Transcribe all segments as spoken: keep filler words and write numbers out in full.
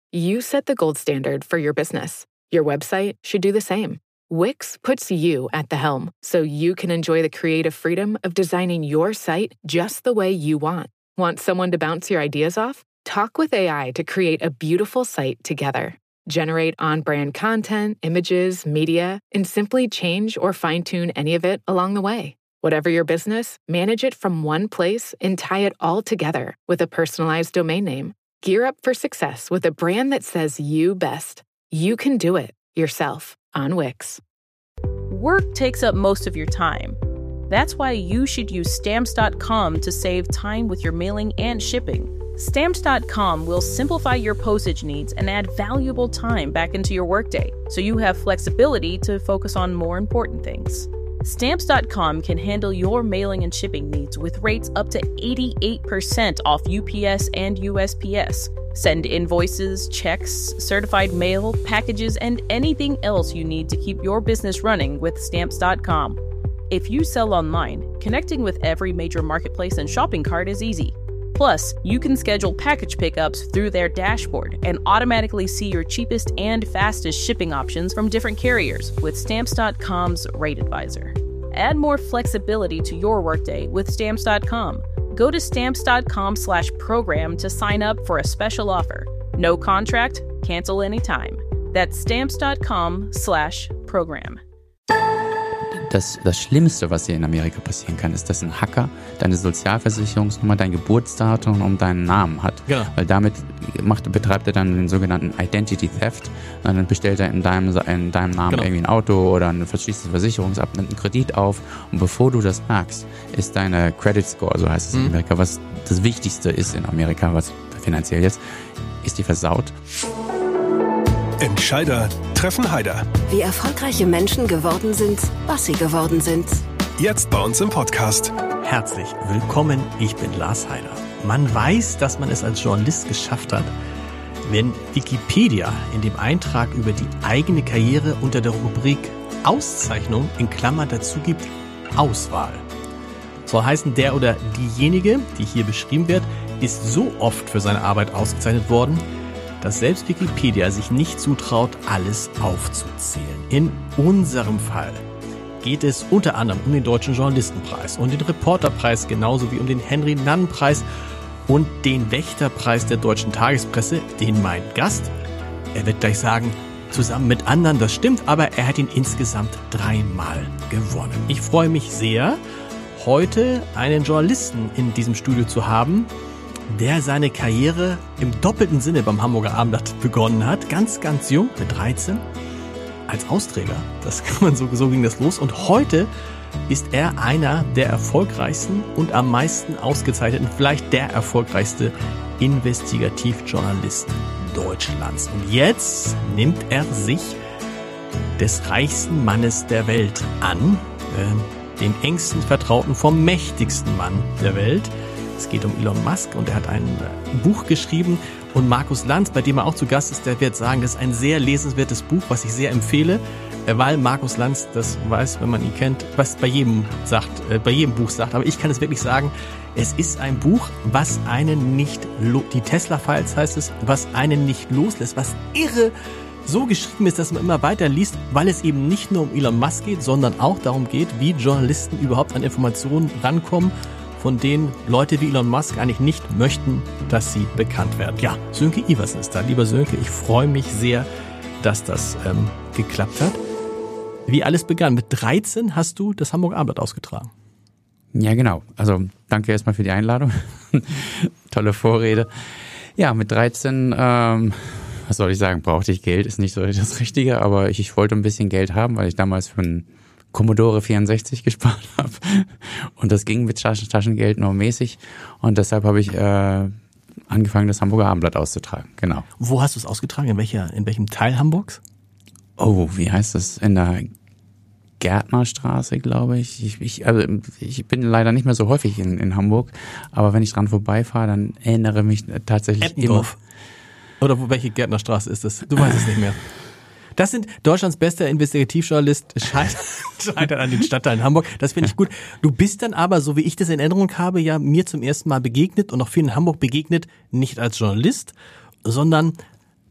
You set the gold standard for your business. Your website should do the same. Wix puts you at the helm, so you can enjoy the creative freedom of designing your site just the way you want. Want someone to bounce your ideas off? Talk with A I to create a beautiful site together. Generate on-brand content, images, media, and simply change or fine-tune any of it along the way. Whatever your business, manage it from one place and tie it all together with a personalized domain name. Gear up for success with a brand that says you best. You can do it yourself on Wix. Work takes up most of your time. That's why you should use Stamps dot com to save time with your mailing and shipping. Stamps dot com will simplify your postage needs and add valuable time back into your workday, so you have flexibility to focus on more important things. Stamps dot com can handle your mailing and shipping needs with rates up to eighty-eight percent off U P S and U S P S. Send invoices, checks, certified mail, packages, and anything else you need to keep your business running with Stamps dot com. If you sell online, connecting with every major marketplace and shopping cart is easy. Plus, you can schedule package pickups through their dashboard and automatically see your cheapest and fastest shipping options from different carriers with Stamps dot com's Rate Advisor. Add more flexibility to your workday with Stamps dot com. Go to Stamps dot com slash program to sign up for a special offer. No contract, cancel anytime. That's Stamps dot com slash program. Das, das Schlimmste, was hier in Amerika passieren kann, ist, dass ein Hacker deine Sozialversicherungsnummer, dein Geburtsdatum und deinen Namen hat. Genau. Weil damit macht, betreibt er dann den sogenannten Identity Theft. Und dann bestellt er in deinem, in deinem Namen genau. irgendwie ein Auto oder ein verschließt das Versicherungsamt, nimmt einen Kredit auf. Und bevor du das merkst, ist deine Credit Score, so heißt es mhm. in Amerika, was das Wichtigste ist in Amerika, was finanziell jetzt, ist die versaut. Entscheider treffen Heider. Wie erfolgreiche Menschen geworden sind, was sie geworden sind. Jetzt bei uns im Podcast. Herzlich willkommen, ich bin Lars Heider. Man weiß, dass man es als Journalist geschafft hat, wenn Wikipedia in dem Eintrag über die eigene Karriere unter der Rubrik Auszeichnung in Klammern dazu gibt, Auswahl. Soll heißen, der oder diejenige, die hier beschrieben wird, ist so oft für seine Arbeit ausgezeichnet worden, dass selbst Wikipedia sich nicht zutraut, alles aufzuzählen. In unserem Fall geht es unter anderem um den Deutschen Journalistenpreis und den Reporterpreis, genauso wie um den Henry-Nannen-Preis und den Wächterpreis der deutschen Tagespresse, den mein Gast, er wird gleich sagen, zusammen mit anderen, das stimmt, aber er hat ihn insgesamt dreimal gewonnen. Ich freue mich sehr, heute einen Journalisten in diesem Studio zu haben, der seine Karriere im doppelten Sinne beim Hamburger Abendblatt begonnen hat. Ganz, ganz jung, mit dreizehn, als Austräger. Das kann man so, so ging das los. Und heute ist er einer der erfolgreichsten und am meisten ausgezeichneten, vielleicht der erfolgreichste Investigativjournalisten Deutschlands. Und jetzt nimmt er sich des reichsten Mannes der Welt an, äh, den engsten Vertrauten vom mächtigsten Mann der Welt. Es geht um Elon Musk und er hat ein Buch geschrieben und Markus Lanz, bei dem er auch zu Gast ist, der wird sagen, das ist ein sehr lesenswertes Buch, was ich sehr empfehle, weil Markus Lanz, das weiß, wenn man ihn kennt, was bei jedem sagt, bei jedem Buch sagt, aber ich kann es wirklich sagen, es ist ein Buch, was einen nicht, lo- die Tesla-Files heißt es, was einen nicht loslässt, was irre so geschrieben ist, dass man immer weiter liest, weil es eben nicht nur um Elon Musk geht, sondern auch darum geht, wie Journalisten überhaupt an Informationen rankommen, von denen Leute wie Elon Musk eigentlich nicht möchten, dass sie bekannt werden. Ja, Sönke Iversen ist da. Lieber Sönke, ich freue mich sehr, dass das ähm, geklappt hat. Wie alles begann. Mit dreizehn hast du das Hamburger Abendblatt ausgetragen. Ja, genau. Also danke erstmal für die Einladung. Tolle Vorrede. Ja, mit dreizehn, ähm, was soll ich sagen, brauchte ich Geld, ist nicht so das Richtige, aber ich, ich wollte ein bisschen Geld haben, weil ich damals für ein Commodore vierundsechzig gespart habe und das ging mit Taschen, Taschengeld nur mäßig und deshalb habe ich äh, angefangen, das Hamburger Abendblatt auszutragen, genau. Wo hast du es ausgetragen? In welcher, in welchem Teil Hamburgs? Oh, wie heißt das? In der Gärtnerstraße, glaube ich. Ich, ich, also ich bin leider nicht mehr so häufig in, in Hamburg, aber wenn ich dran vorbeifahre, dann erinnere mich tatsächlich Eppendorf. Immer. Oder wo, welche Gärtnerstraße ist das? Du weißt es nicht mehr. Das sind Deutschlands bester Investigativjournalist, scheitert an den Stadtteilen Hamburg. Das finde ich gut. Du bist dann aber, so wie ich das in Erinnerung habe, ja mir zum ersten Mal begegnet und auch vielen in Hamburg begegnet, nicht als Journalist, sondern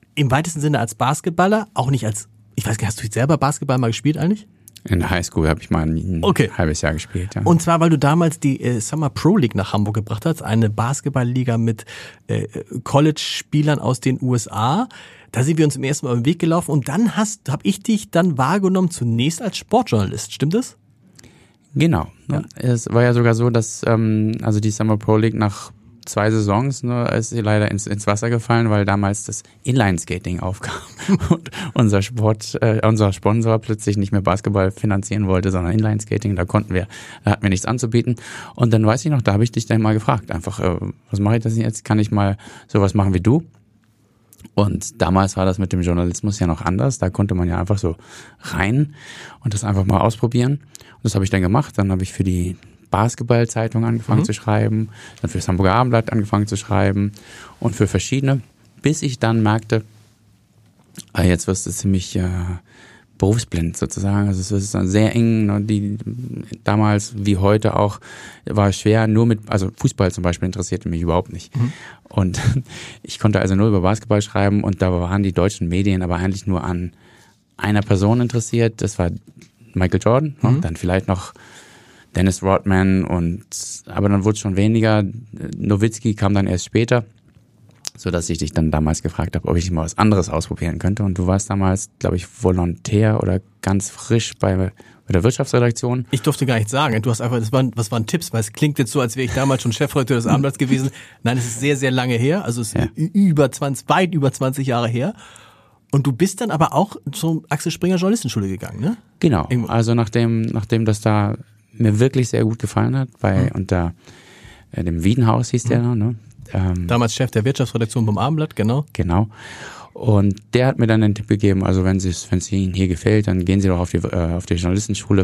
im weitesten Sinne als Basketballer, auch nicht als, ich weiß gar nicht, hast du selber Basketball mal gespielt eigentlich? In der Highschool habe ich mal ein okay. halbes Jahr gespielt. Ja. Und zwar, weil du damals die äh, Summer Pro League nach Hamburg gebracht hast, eine Basketballliga mit äh, College-Spielern aus den U S A. Da sind wir uns im ersten Mal über den Weg gelaufen und dann hast, habe ich dich dann wahrgenommen zunächst als Sportjournalist, stimmt das? Genau. Ja. Es war ja sogar so, dass ähm, also die Summer Pro League nach zwei Saisons ne, ist sie leider ins, ins Wasser gefallen, weil damals das Inline-Skating aufkam und unser Sport, äh, unser Sponsor plötzlich nicht mehr Basketball finanzieren wollte, sondern Inline-Skating. Da konnten wir, da hatten wir nichts anzubieten. Und dann weiß ich noch, da habe ich dich dann mal gefragt, einfach, äh, was mache ich das jetzt? Kann ich mal sowas machen wie du? Und damals war das mit dem Journalismus ja noch anders. Da konnte man ja einfach so rein und das einfach mal ausprobieren. Und das habe ich dann gemacht. Dann habe ich für die Basketball-Zeitung angefangen mhm. zu schreiben, dann für das Hamburger Abendblatt angefangen zu schreiben und für verschiedene, bis ich dann merkte, ah, jetzt wirst du ziemlich äh, berufsblind sozusagen. Also es ist dann sehr eng. Ne? Die damals wie heute auch war es schwer, nur mit, also Fußball zum Beispiel interessierte mich überhaupt nicht. Mhm. Und ich konnte also nur über Basketball schreiben und da waren die deutschen Medien aber eigentlich nur an einer Person interessiert. Das war Michael Jordan, mhm. ne? Dann vielleicht noch Dennis Rodman und aber dann wurde es schon weniger. Nowitzki kam dann erst später, so dass ich dich dann damals gefragt habe, ob ich mal was anderes ausprobieren könnte. Und du warst damals, glaube ich, Volontär oder ganz frisch bei, bei der Wirtschaftsredaktion. Ich durfte gar nichts sagen. Du hast einfach, das waren, was waren Tipps? Weil es klingt jetzt so, als wäre ich damals schon Chefredakteur des Abendblatts gewesen. Nein, es ist sehr, sehr lange her. Also es ist ja. über zwanzig, weit über zwanzig Jahre her. Und du bist dann aber auch zur Axel Springer Journalistenschule gegangen, ne? Genau. Also nachdem, nachdem das da mir wirklich sehr gut gefallen hat, bei mhm. unter äh, dem Wiedenhaus hieß der, mhm. ne? Ähm, Damals Chef der Wirtschaftsredaktion beim Abendblatt, genau. Genau. Und der hat mir dann den Tipp gegeben, also wenn es wenn es Ihnen hier gefällt, dann gehen Sie doch auf die äh, auf die Journalistenschule.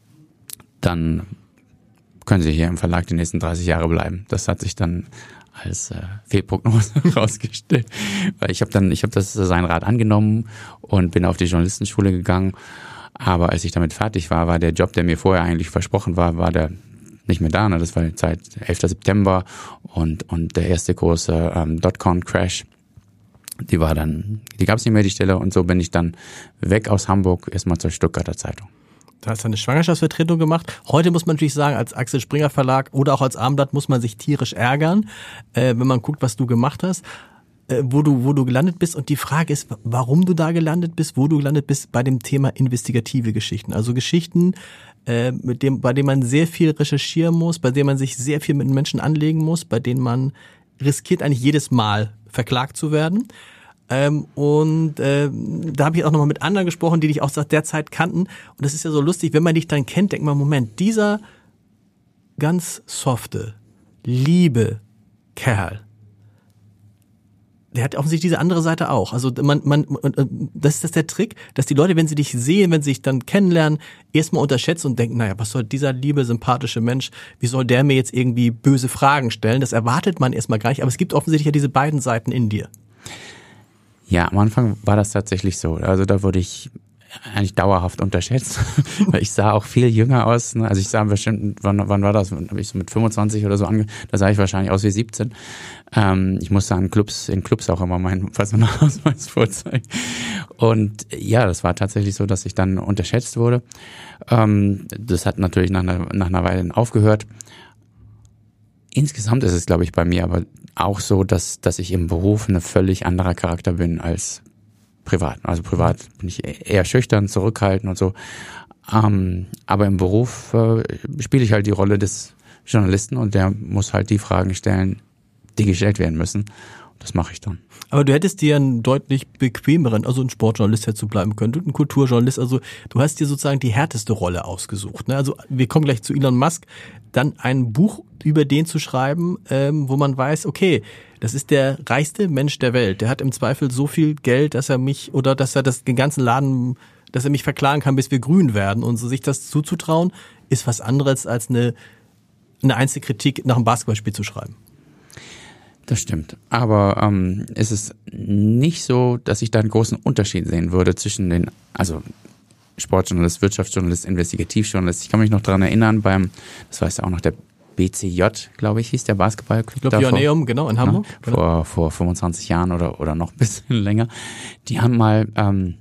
Dann können Sie hier im Verlag die nächsten dreißig Jahre bleiben. Das hat sich dann als äh, Fehlprognose rausgestellt, weil ich habe dann ich habe das sein Rat angenommen und bin auf die Journalistenschule gegangen. Aber als ich damit fertig war, war der Job, der mir vorher eigentlich versprochen war, war der nicht mehr da. Ne? Das war die Zeit elfter September und und der erste große ähm, Dotcom-Crash. Die war dann, die gab es nicht mehr, die Stelle. Und so bin ich dann weg aus Hamburg, erstmal zur Stuttgarter Zeitung. Du hast eine Schwangerschaftsvertretung gemacht. Heute muss man natürlich sagen, als Axel Springer Verlag oder auch als Abendblatt muss man sich tierisch ärgern, äh, wenn man guckt, was du gemacht hast. Wo du, wo du gelandet bist. Und die Frage ist, warum du da gelandet bist, wo du gelandet bist bei dem Thema investigative Geschichten. Also Geschichten, äh, mit dem, bei denen man sehr viel recherchieren muss, bei denen man sich sehr viel mit Menschen anlegen muss, bei denen man riskiert eigentlich jedes Mal verklagt zu werden. Ähm, und äh, da habe ich auch nochmal mit anderen gesprochen, die dich auch seit der Zeit kannten. Und das ist ja so lustig, wenn man dich dann kennt, denkt man, Moment, dieser ganz softe, liebe Kerl, der hat offensichtlich diese andere Seite auch. Also man, man, das ist das der Trick, dass die Leute, wenn sie dich sehen, wenn sie dich dann kennenlernen, erstmal unterschätzen und denken, naja, was soll dieser liebe, sympathische Mensch, wie soll der mir jetzt irgendwie böse Fragen stellen? Das erwartet man erstmal gar nicht, aber es gibt offensichtlich ja diese beiden Seiten in dir. Ja, am Anfang war das tatsächlich so. Also da wurde ich eigentlich dauerhaft unterschätzt, weil ich sah auch viel jünger aus. Also ich sah bestimmt, wann, wann war das? Habe ich so mit fünfundzwanzig oder so ange, da sah ich wahrscheinlich aus wie siebzehn. Ähm, ich musste an Clubs, in Clubs auch immer meinen Personalausweis vorzeigen. Und ja, das war tatsächlich so, dass ich dann unterschätzt wurde. Ähm, das hat natürlich nach einer, nach einer Weile aufgehört. Insgesamt ist es, glaube ich, bei mir aber auch so, dass, dass ich im Beruf ein völlig anderer Charakter bin als privat. Also privat bin ich eher schüchtern, zurückhaltend und so. Ähm, aber im Beruf äh, spiele ich halt die Rolle des Journalisten und der muss halt die Fragen stellen, die gestellt werden müssen. Das mache ich dann. Aber du hättest dir einen deutlich bequemeren, also ein Sportjournalist hättest du bleiben können, ein Kulturjournalist, also du hast dir sozusagen die härteste Rolle ausgesucht. Ne? Also wir kommen gleich zu Elon Musk, dann ein Buch über den zu schreiben, ähm, wo man weiß, okay, das ist der reichste Mensch der Welt. Der hat im Zweifel so viel Geld, dass er mich oder dass er das den ganzen Laden, dass er mich verklagen kann, bis wir grün werden. Und so sich das zuzutrauen, ist was anderes als eine eine Einzelkritik nach einem Basketballspiel zu schreiben. Das stimmt. Aber ähm, es ist nicht so, dass ich da einen großen Unterschied sehen würde zwischen den, also Sportjournalist, Wirtschaftsjournalist, Investigativjournalist. Ich kann mich noch daran erinnern, beim, das weiß ja auch noch der B C J, glaube ich, hieß der Basketballclub. Ich glaube, Joanneum, genau, in Hamburg. Ja, vor, genau. vor fünfundzwanzig Jahren oder, oder noch ein bisschen länger. Die haben mal ähm,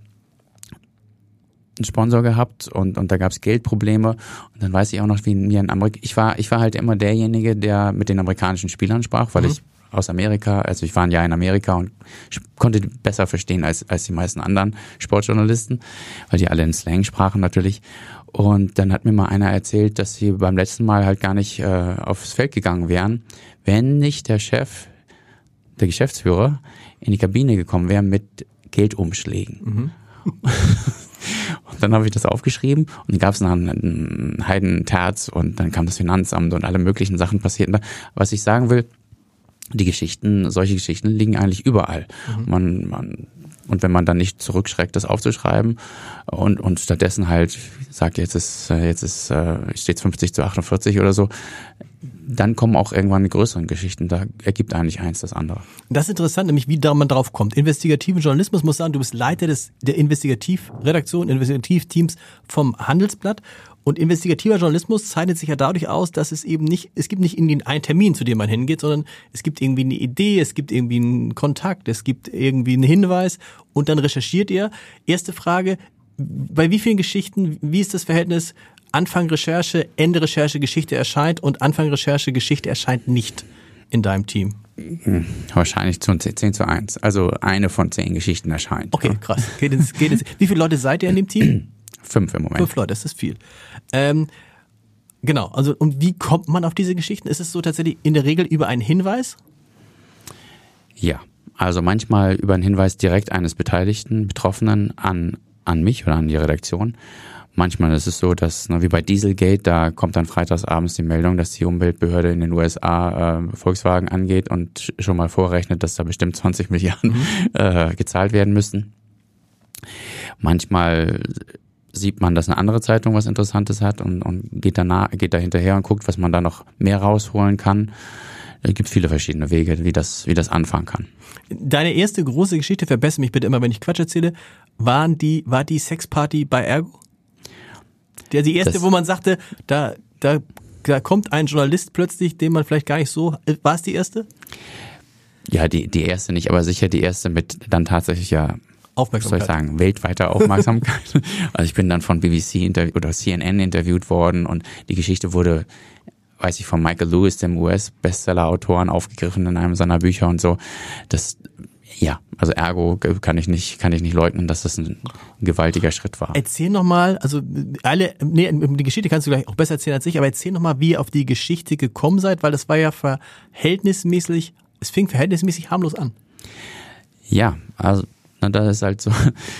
einen Sponsor gehabt und, und da gab es Geldprobleme. Und dann weiß ich auch noch, wie mir in Amerika, ich war, ich war halt immer derjenige, der mit den amerikanischen Spielern sprach, weil mhm. ich aus Amerika, also ich war ein Jahr in Amerika und konnte die besser verstehen als, als die meisten anderen Sportjournalisten, weil die alle in Slang sprachen natürlich. Und dann hat mir mal einer erzählt, dass sie beim letzten Mal halt gar nicht äh, aufs Feld gegangen wären, wenn nicht der Chef, der Geschäftsführer in die Kabine gekommen wäre mit Geldumschlägen. Mhm. Und dann habe ich das aufgeschrieben und dann gab es noch einen Heidenterz und dann kam das Finanzamt und alle möglichen Sachen passierten da. Was ich sagen will, die Geschichten, solche Geschichten liegen eigentlich überall. Mhm. Man, man, und wenn man dann nicht zurückschreckt, das aufzuschreiben und, und stattdessen halt sagt, jetzt ist, jetzt ist, steht fünfzig zu achtundvierzig oder so, dann kommen auch irgendwann die größeren Geschichten. Da ergibt eigentlich eins das andere. Das ist interessant, nämlich wie da man drauf kommt. Investigativen Journalismus, muss sagen, du bist Leiter des, der Investigativredaktion, Investigativteams vom Handelsblatt. Und investigativer Journalismus zeichnet sich ja dadurch aus, dass es eben nicht, es gibt nicht irgendwie einen Termin, zu dem man hingeht, sondern es gibt irgendwie eine Idee, es gibt irgendwie einen Kontakt, es gibt irgendwie einen Hinweis und dann recherchiert ihr. Erste Frage, bei wie vielen Geschichten, wie ist das Verhältnis Anfang Recherche, Ende Recherche, Geschichte erscheint und Anfang Recherche, Geschichte erscheint nicht in deinem Team? Hm, wahrscheinlich zu zehn zu eins. Also eine von zehn Geschichten erscheint. Okay, krass. Geht ins, geht ins, wie viele Leute seid ihr in dem Team? Fünf im Moment. Fünf Leute, das ist viel. Ähm, genau, also und wie kommt man auf diese Geschichten? Ist es so tatsächlich in der Regel über einen Hinweis? Ja, also manchmal über einen Hinweis direkt eines Beteiligten, Betroffenen an, an mich oder an die Redaktion. Manchmal ist es so, dass, na, wie bei Dieselgate, da kommt dann freitagsabends die Meldung, dass die Umweltbehörde in den U S A äh, Volkswagen angeht und schon mal vorrechnet, dass da bestimmt zwanzig Milliarden mhm. äh, gezahlt werden müssen. Manchmal sieht man, dass eine andere Zeitung was Interessantes hat und, und geht danach, geht da hinterher und guckt, was man da noch mehr rausholen kann. Es gibt viele verschiedene Wege, wie das, wie das anfangen kann. Deine erste große Geschichte, verbessere mich bitte immer, wenn ich Quatsch erzähle, waren die, war die Sexparty bei Ergo? Der, die erste, das, wo man sagte, da, da, da kommt ein Journalist plötzlich, den man vielleicht gar nicht so, war es die erste? Ja, die, die erste nicht, aber sicher die erste mit dann tatsächlich ja, Aufmerksamkeit. Was soll ich sagen, weltweite Aufmerksamkeit. Also ich bin dann von B B C interv- oder C N N interviewt worden und die Geschichte wurde, weiß ich, von Michael Lewis, dem U S-Bestseller-Autoren, aufgegriffen in einem seiner Bücher und so. Das, ja, also ergo kann ich nicht, kann ich nicht leugnen, dass das ein gewaltiger Schritt war. Erzähl nochmal, also alle, nee, die Geschichte kannst du gleich auch besser erzählen als ich, aber erzähl nochmal, wie ihr auf die Geschichte gekommen seid, weil das war ja verhältnismäßig, es fing verhältnismäßig harmlos an. Ja, also na, das ist halt so,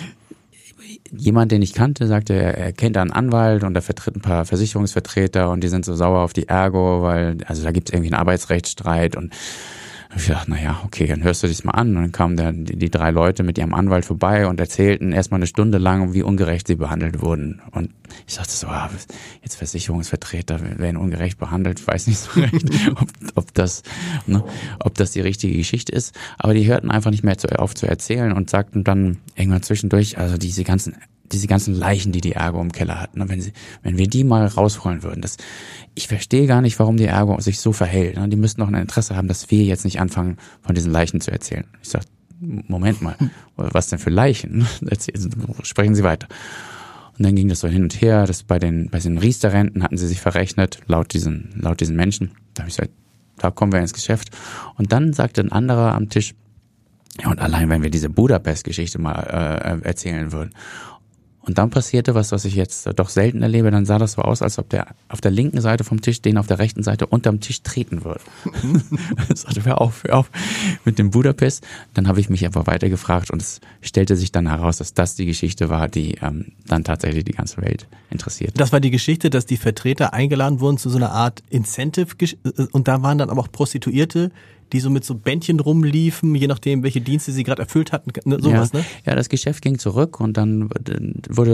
jemand, den ich kannte, sagte, er, er kennt einen Anwalt und er vertritt ein paar Versicherungsvertreter und die sind so sauer auf die Ergo, weil, also da gibt es irgendwie einen Arbeitsrechtsstreit und ich dachte, naja, okay, dann hörst du dich mal an. Und dann kamen dann die, die drei Leute mit ihrem Anwalt vorbei und erzählten erstmal eine Stunde lang, wie ungerecht sie behandelt wurden. Und ich dachte so, ah, jetzt Versicherungsvertreter werden ungerecht behandelt, ich weiß nicht so recht, ob, ob das, ne, ob das die richtige Geschichte ist. Aber die hörten einfach nicht mehr zu, auf zu erzählen und sagten dann irgendwann zwischendurch, also diese ganzen diese ganzen Leichen, die die Ergo im Keller hat, ne, wenn sie, wenn wir die mal rausholen würden, das, ich verstehe gar nicht, warum die Ergo sich so verhält. Ne? Die müssten doch ein Interesse haben, dass wir jetzt nicht anfangen, von diesen Leichen zu erzählen. Ich sag, Moment mal, was denn für Leichen? Erzählen, sprechen Sie weiter. Und dann ging das so hin und her. Das bei den, bei den Riester-Renten hatten sie sich verrechnet, laut diesen, laut diesen Menschen. Da habe ich gesagt, da kommen wir ins Geschäft. Und dann sagte ein anderer am Tisch, ja, und allein wenn wir diese Budapest-Geschichte mal äh, erzählen würden. Und dann passierte was, was ich jetzt doch selten erlebe. Dann sah das so aus, als ob der auf der linken Seite vom Tisch den auf der rechten Seite unterm Tisch treten würde. Ich sagte, hör auf, hör auf mit dem Budapest. Dann habe ich mich einfach weiter gefragt und es stellte sich dann heraus, dass das die Geschichte war, die ähm, dann tatsächlich die ganze Welt interessiert. Das war die Geschichte, dass die Vertreter eingeladen wurden zu so einer Art Incentive und da waren dann aber auch Prostituierte, die so mit so Bändchen rumliefen, je nachdem, welche Dienste sie gerade erfüllt hatten, sowas, ja, ne? Ja, das Geschäft ging zurück und dann wurde das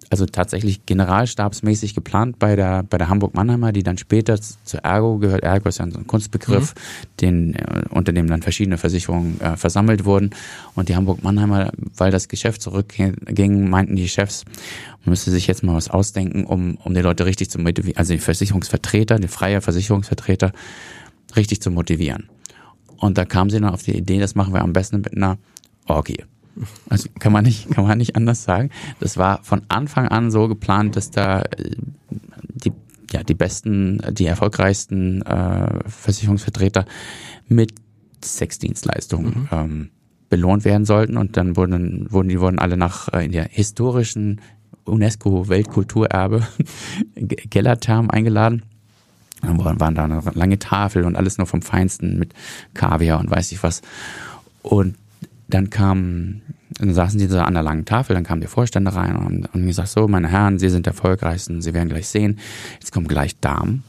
also tatsächlich generalstabsmäßig geplant bei der bei der Hamburg-Mannheimer, die dann später zur Ergo gehört. Ergo ist ja so ein Kunstbegriff, mhm. den, unter dem dann verschiedene Versicherungen äh, versammelt wurden. Und die Hamburg-Mannheimer, weil das Geschäft zurückging, meinten die Chefs, man müsste sich jetzt mal was ausdenken, um um die Leute richtig zu motivieren, also die Versicherungsvertreter, die freie Versicherungsvertreter richtig zu motivieren. Und da kamen sie dann auf die Idee, das machen wir am besten mit einer Orgie. Also kann man nicht, kann man nicht anders sagen. Das war von Anfang an so geplant, dass da die, ja, die besten, die erfolgreichsten äh, Versicherungsvertreter mit Sexdienstleistungen mhm. ähm, belohnt werden sollten. Und dann wurden, wurden die wurden alle nach äh, in der historischen UNESCO-Weltkulturerbe Gellertherm eingeladen. Dann waren da eine lange Tafel und alles nur vom Feinsten mit Kaviar und weiß ich was. Und dann kam, dann saßen sie da an der langen Tafel, dann kamen die Vorstände rein und haben, haben gesagt, so, meine Herren, Sie sind der Erfolgreichsten, Sie werden gleich sehen, jetzt kommen gleich Damen.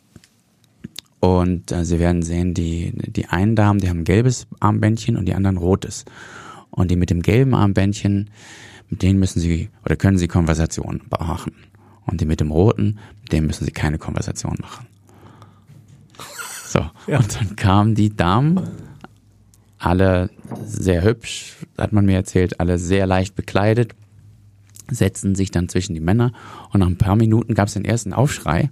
Und äh, Sie werden sehen, die, die einen Damen, die haben ein gelbes Armbändchen und die anderen rotes. Und die mit dem gelben Armbändchen, mit denen müssen Sie, oder können Sie Konversation machen. Und die mit dem roten, mit denen müssen Sie keine Konversation machen. So, ja. Und dann kamen die Damen, alle sehr hübsch, hat man mir erzählt, alle sehr leicht bekleidet, setzten sich dann zwischen die Männer und nach ein paar Minuten gab es den ersten Aufschrei,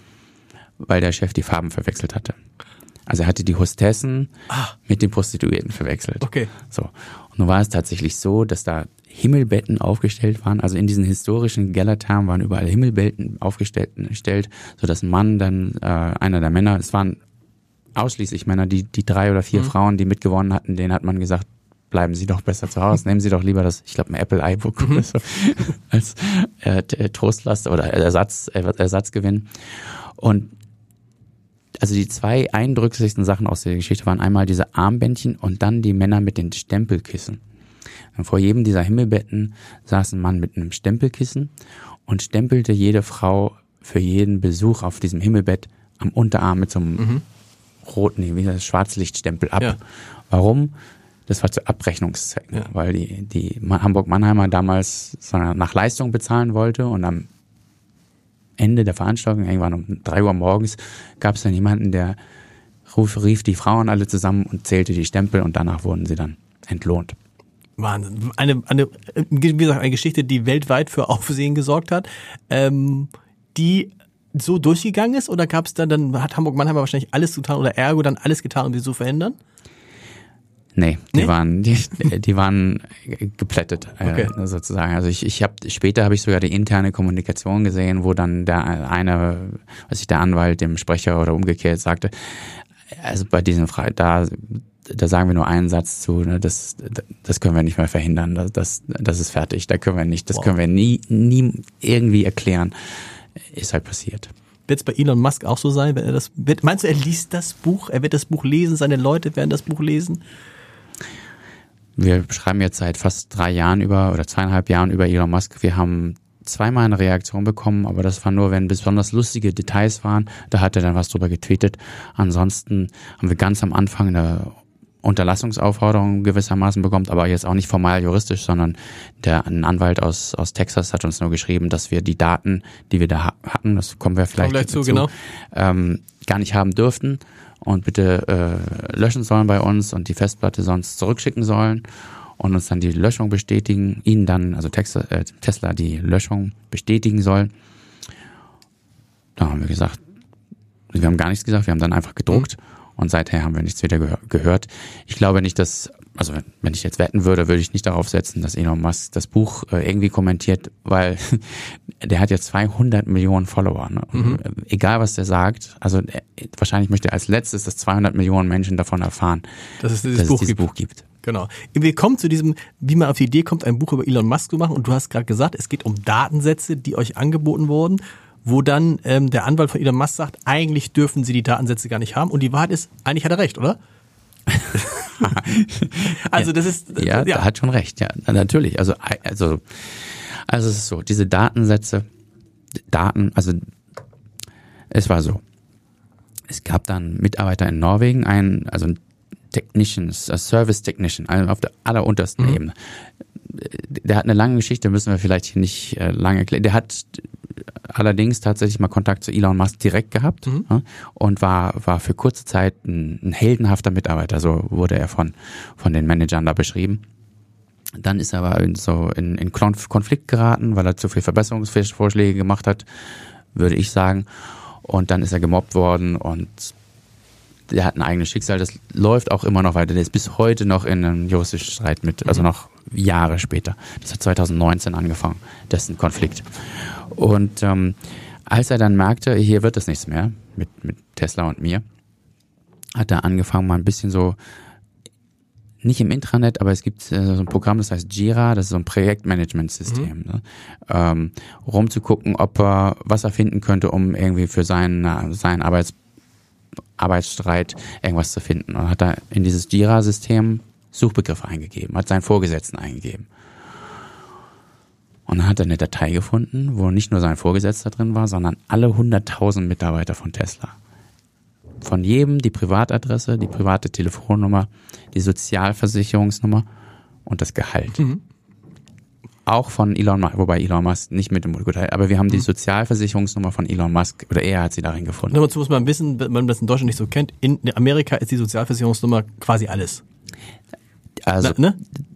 weil der Chef die Farben verwechselt hatte. Also er hatte die Hostessen ah. mit den Prostituierten verwechselt. Okay. So. Und nun war es tatsächlich so, dass da Himmelbetten aufgestellt waren. Also in diesen historischen Gellerthermen waren überall Himmelbetten aufgestellt, sodass ein Mann dann, äh, einer der Männer, es waren ausschließlich Männer, die die drei oder vier mhm. Frauen, die mitgewonnen hatten, denen hat man gesagt, bleiben Sie doch besser zu Hause, nehmen Sie doch lieber das, ich glaube, ein Apple iBook mhm. oder so, als äh, Trostlast oder Ersatz, Ersatzgewinn. Und also die zwei eindrücklichsten Sachen aus der Geschichte waren einmal diese Armbändchen und dann die Männer mit den Stempelkissen. Und vor jedem dieser Himmelbetten saß ein Mann mit einem Stempelkissen und stempelte jede Frau für jeden Besuch auf diesem Himmelbett am Unterarm mit so einem mhm. roten, wie das Schwarzlichtstempel ab. Ja. Warum? Das war zu Abrechnungszwecken, ja. weil die, die Hamburg-Mannheimer damals nach Leistung bezahlen wollte und am Ende der Veranstaltung, irgendwann um drei Uhr morgens, gab es dann jemanden, der ruf, rief die Frauen alle zusammen und zählte die Stempel und danach wurden sie dann entlohnt. Wahnsinn. Eine, eine, wie gesagt, eine Geschichte, die weltweit für Aufsehen gesorgt hat, ähm, die so durchgegangen ist, oder gab es dann, dann hat Hamburg-Mannheimer wahrscheinlich alles getan oder Ergo dann alles getan, um die zu verhindern? Nee, die nee? waren die, die waren geplättet, okay. äh, sozusagen. Also ich ich habe später habe ich sogar die interne Kommunikation gesehen, wo dann der eine, was ich der Anwalt dem Sprecher oder umgekehrt sagte, also bei diesem Frei da da sagen wir nur einen Satz zu, ne, das das können wir nicht mehr verhindern, das das, das ist fertig, da können wir nicht, das wow. können wir nie nie irgendwie erklären, ist halt passiert. Wird es bei Elon Musk auch so sein, wenn er das wird, meinst du, er liest das Buch, er wird das Buch lesen, seine Leute werden das Buch lesen? Wir schreiben jetzt seit fast drei Jahren über oder zweieinhalb Jahren über Elon Musk. Wir haben zweimal eine Reaktion bekommen, aber das war nur, wenn besonders lustige Details waren. Da hat er dann was drüber getweetet. Ansonsten haben wir ganz am Anfang eine Unterlassungsaufforderung gewissermaßen bekommen, aber jetzt auch nicht formal juristisch, sondern der ein Anwalt aus aus Texas hat uns nur geschrieben, dass wir die Daten, die wir da hatten, das kommen wir vielleicht Komm dazu, genau. ähm, gar nicht haben dürften. Und bitte äh, löschen sollen bei uns und die Festplatte sonst zurückschicken sollen und uns dann die Löschung bestätigen, ihnen dann, also Tesla, äh, Tesla die Löschung bestätigen soll. Da haben wir gesagt, wir haben gar nichts gesagt, wir haben dann einfach gedruckt mhm. und seither haben wir nichts wieder gehör- gehört. Ich glaube nicht, dass, also wenn ich jetzt wetten würde, würde ich nicht darauf setzen, dass Elon Musk das Buch äh, irgendwie kommentiert, weil der hat ja zweihundert Millionen Follower. Ne? Mhm. Egal, was der sagt, also er, wahrscheinlich möchte er als letztes, dass zweihundert Millionen Menschen davon erfahren, dass es dieses, dass Buch, es dieses gibt. Buch gibt. Genau. Wir kommen zu diesem, wie man auf die Idee kommt, ein Buch über Elon Musk zu machen. Und du hast gerade gesagt, es geht um Datensätze, die euch angeboten wurden, wo dann ähm, der Anwalt von Elon Musk sagt, eigentlich dürfen sie die Datensätze gar nicht haben. Und die Wahrheit ist, eigentlich hat er recht, oder? Also das ist ja, ja, er hat schon recht, ja, natürlich. Also also also es ist so, diese Datensätze, Daten, also es war so. Es gab dann Mitarbeiter in Norwegen, ein also ein Technicians, a Service Technician, also auf der alleruntersten mhm. Ebene. der hat eine lange Geschichte, müssen wir vielleicht hier nicht äh, lange erklären. Der hat allerdings tatsächlich mal Kontakt zu Elon Musk direkt gehabt mhm. ja, und war war für kurze Zeit ein, ein heldenhafter Mitarbeiter, so wurde er von von den Managern da beschrieben. Dann ist er aber in, so in, in Konflikt geraten, weil er zu viele Verbesserungsvorschläge gemacht hat, würde ich sagen. Und dann ist er gemobbt worden und der hat ein eigenes Schicksal. Das läuft auch immer noch weiter. Der ist bis heute noch in einem juristischen Streit mit, also noch Jahre später. Das hat zwanzig neunzehn angefangen, dessen Konflikt. Und ähm, als er dann merkte, hier wird es nichts mehr mit, mit Tesla und mir, hat er angefangen, mal ein bisschen so, nicht im Intranet, aber es gibt äh, so ein Programm, das heißt Jira, das ist so ein Projektmanagementsystem, mhm. ne? ähm, rumzugucken, ob er, was er finden könnte, um irgendwie für seinen, seinen Arbeits, Arbeitsstreit irgendwas zu finden. Und hat er in dieses Jira-System Suchbegriffe eingegeben, hat seinen Vorgesetzten eingegeben. Und dann hat er eine Datei gefunden, wo nicht nur sein Vorgesetzter drin war, sondern alle hunderttausend Mitarbeiter von Tesla. Von jedem die Privatadresse, die private Telefonnummer, die Sozialversicherungsnummer und das Gehalt. Mhm. Auch von Elon Musk, wobei Elon Musk nicht mit dem Gehalt, aber wir haben die Sozialversicherungsnummer von Elon Musk, oder er hat sie darin gefunden. Dazu muss man wissen, wenn man das in Deutschland nicht so kennt, in Amerika ist die Sozialversicherungsnummer quasi alles. Also, Na, ne?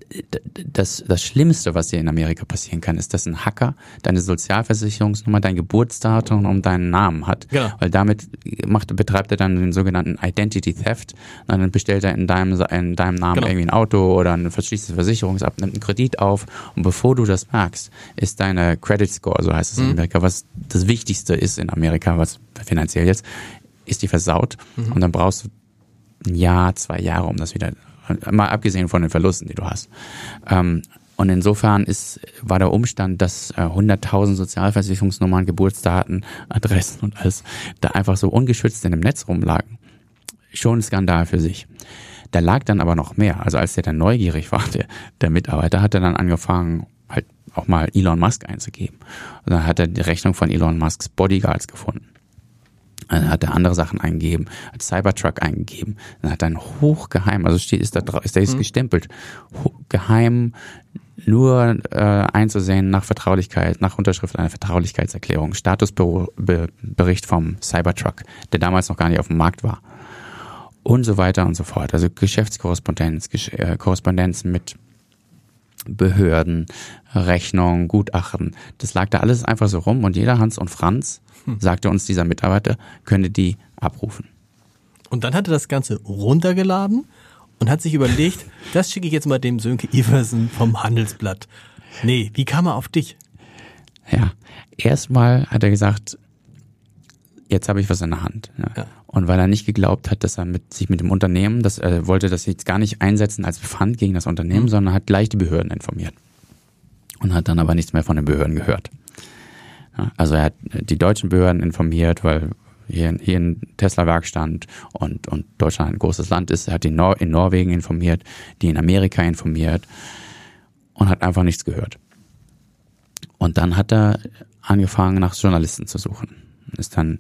Das, das Schlimmste, was dir in Amerika passieren kann, ist, dass ein Hacker deine Sozialversicherungsnummer, dein Geburtsdatum und deinen Namen hat. Genau. Weil damit macht, betreibt er dann den sogenannten Identity Theft. Und dann bestellt er in deinem, in deinem Namen genau. irgendwie ein Auto oder ein verschließt das Versicherungsab, nimmt einen Kredit auf. Und bevor du das merkst, ist deine Credit Score, so heißt es mhm. in Amerika, was das Wichtigste ist in Amerika, was finanziell jetzt, ist die versaut. Mhm. Und dann brauchst du ein Jahr, zwei Jahre, um das wieder mal abgesehen von den Verlusten, die du hast. Ähm, und insofern ist, war der Umstand, dass äh, hunderttausend Sozialversicherungsnummern, Geburtsdaten, Adressen und alles da einfach so ungeschützt in dem Netz rumlagen, schon ein Skandal für sich. Da lag dann aber noch mehr. Also als der dann neugierig war, der, der Mitarbeiter, hat er dann angefangen, halt auch mal Elon Musk einzugeben. Und dann hat er die Rechnung von Elon Musks Bodyguards gefunden. Dann hat er andere Sachen eingegeben, hat Cybertruck eingegeben, dann hat er ein hochgeheim, also steht, ist da drauf, ist da jetzt gestempelt, geheim, nur äh, einzusehen nach Vertraulichkeit, nach Unterschrift einer Vertraulichkeitserklärung, Statusbericht vom Cybertruck, der damals noch gar nicht auf dem Markt war und so weiter und so fort. Also Geschäftskorrespondenz, Gesch- äh, Korrespondenz mit Behörden, Rechnung, Gutachten, das lag da alles einfach so rum und jeder Hans und Franz, hm. sagte uns dieser Mitarbeiter, könnte die abrufen. Und dann hat er das Ganze runtergeladen und hat sich überlegt, das schicke ich jetzt mal dem Sönke Iversen vom Handelsblatt. Nee, wie kam er auf dich? Ja, erstmal hat er gesagt, jetzt habe ich was in der Hand. Ja. Ja. Und weil er nicht geglaubt hat, dass er mit, sich mit dem Unternehmen, dass er wollte das jetzt gar nicht einsetzen als Pfand gegen das Unternehmen, mhm. sondern hat gleich die Behörden informiert. Und hat dann aber nichts mehr von den Behörden gehört. Ja, also er hat die deutschen Behörden informiert, weil hier, hier ein Tesla-Werk stand und, und Deutschland ein großes Land ist. Er hat die Nor- in Norwegen informiert, die in Amerika informiert und hat einfach nichts gehört. Und dann hat er angefangen, nach Journalisten zu suchen. Ist dann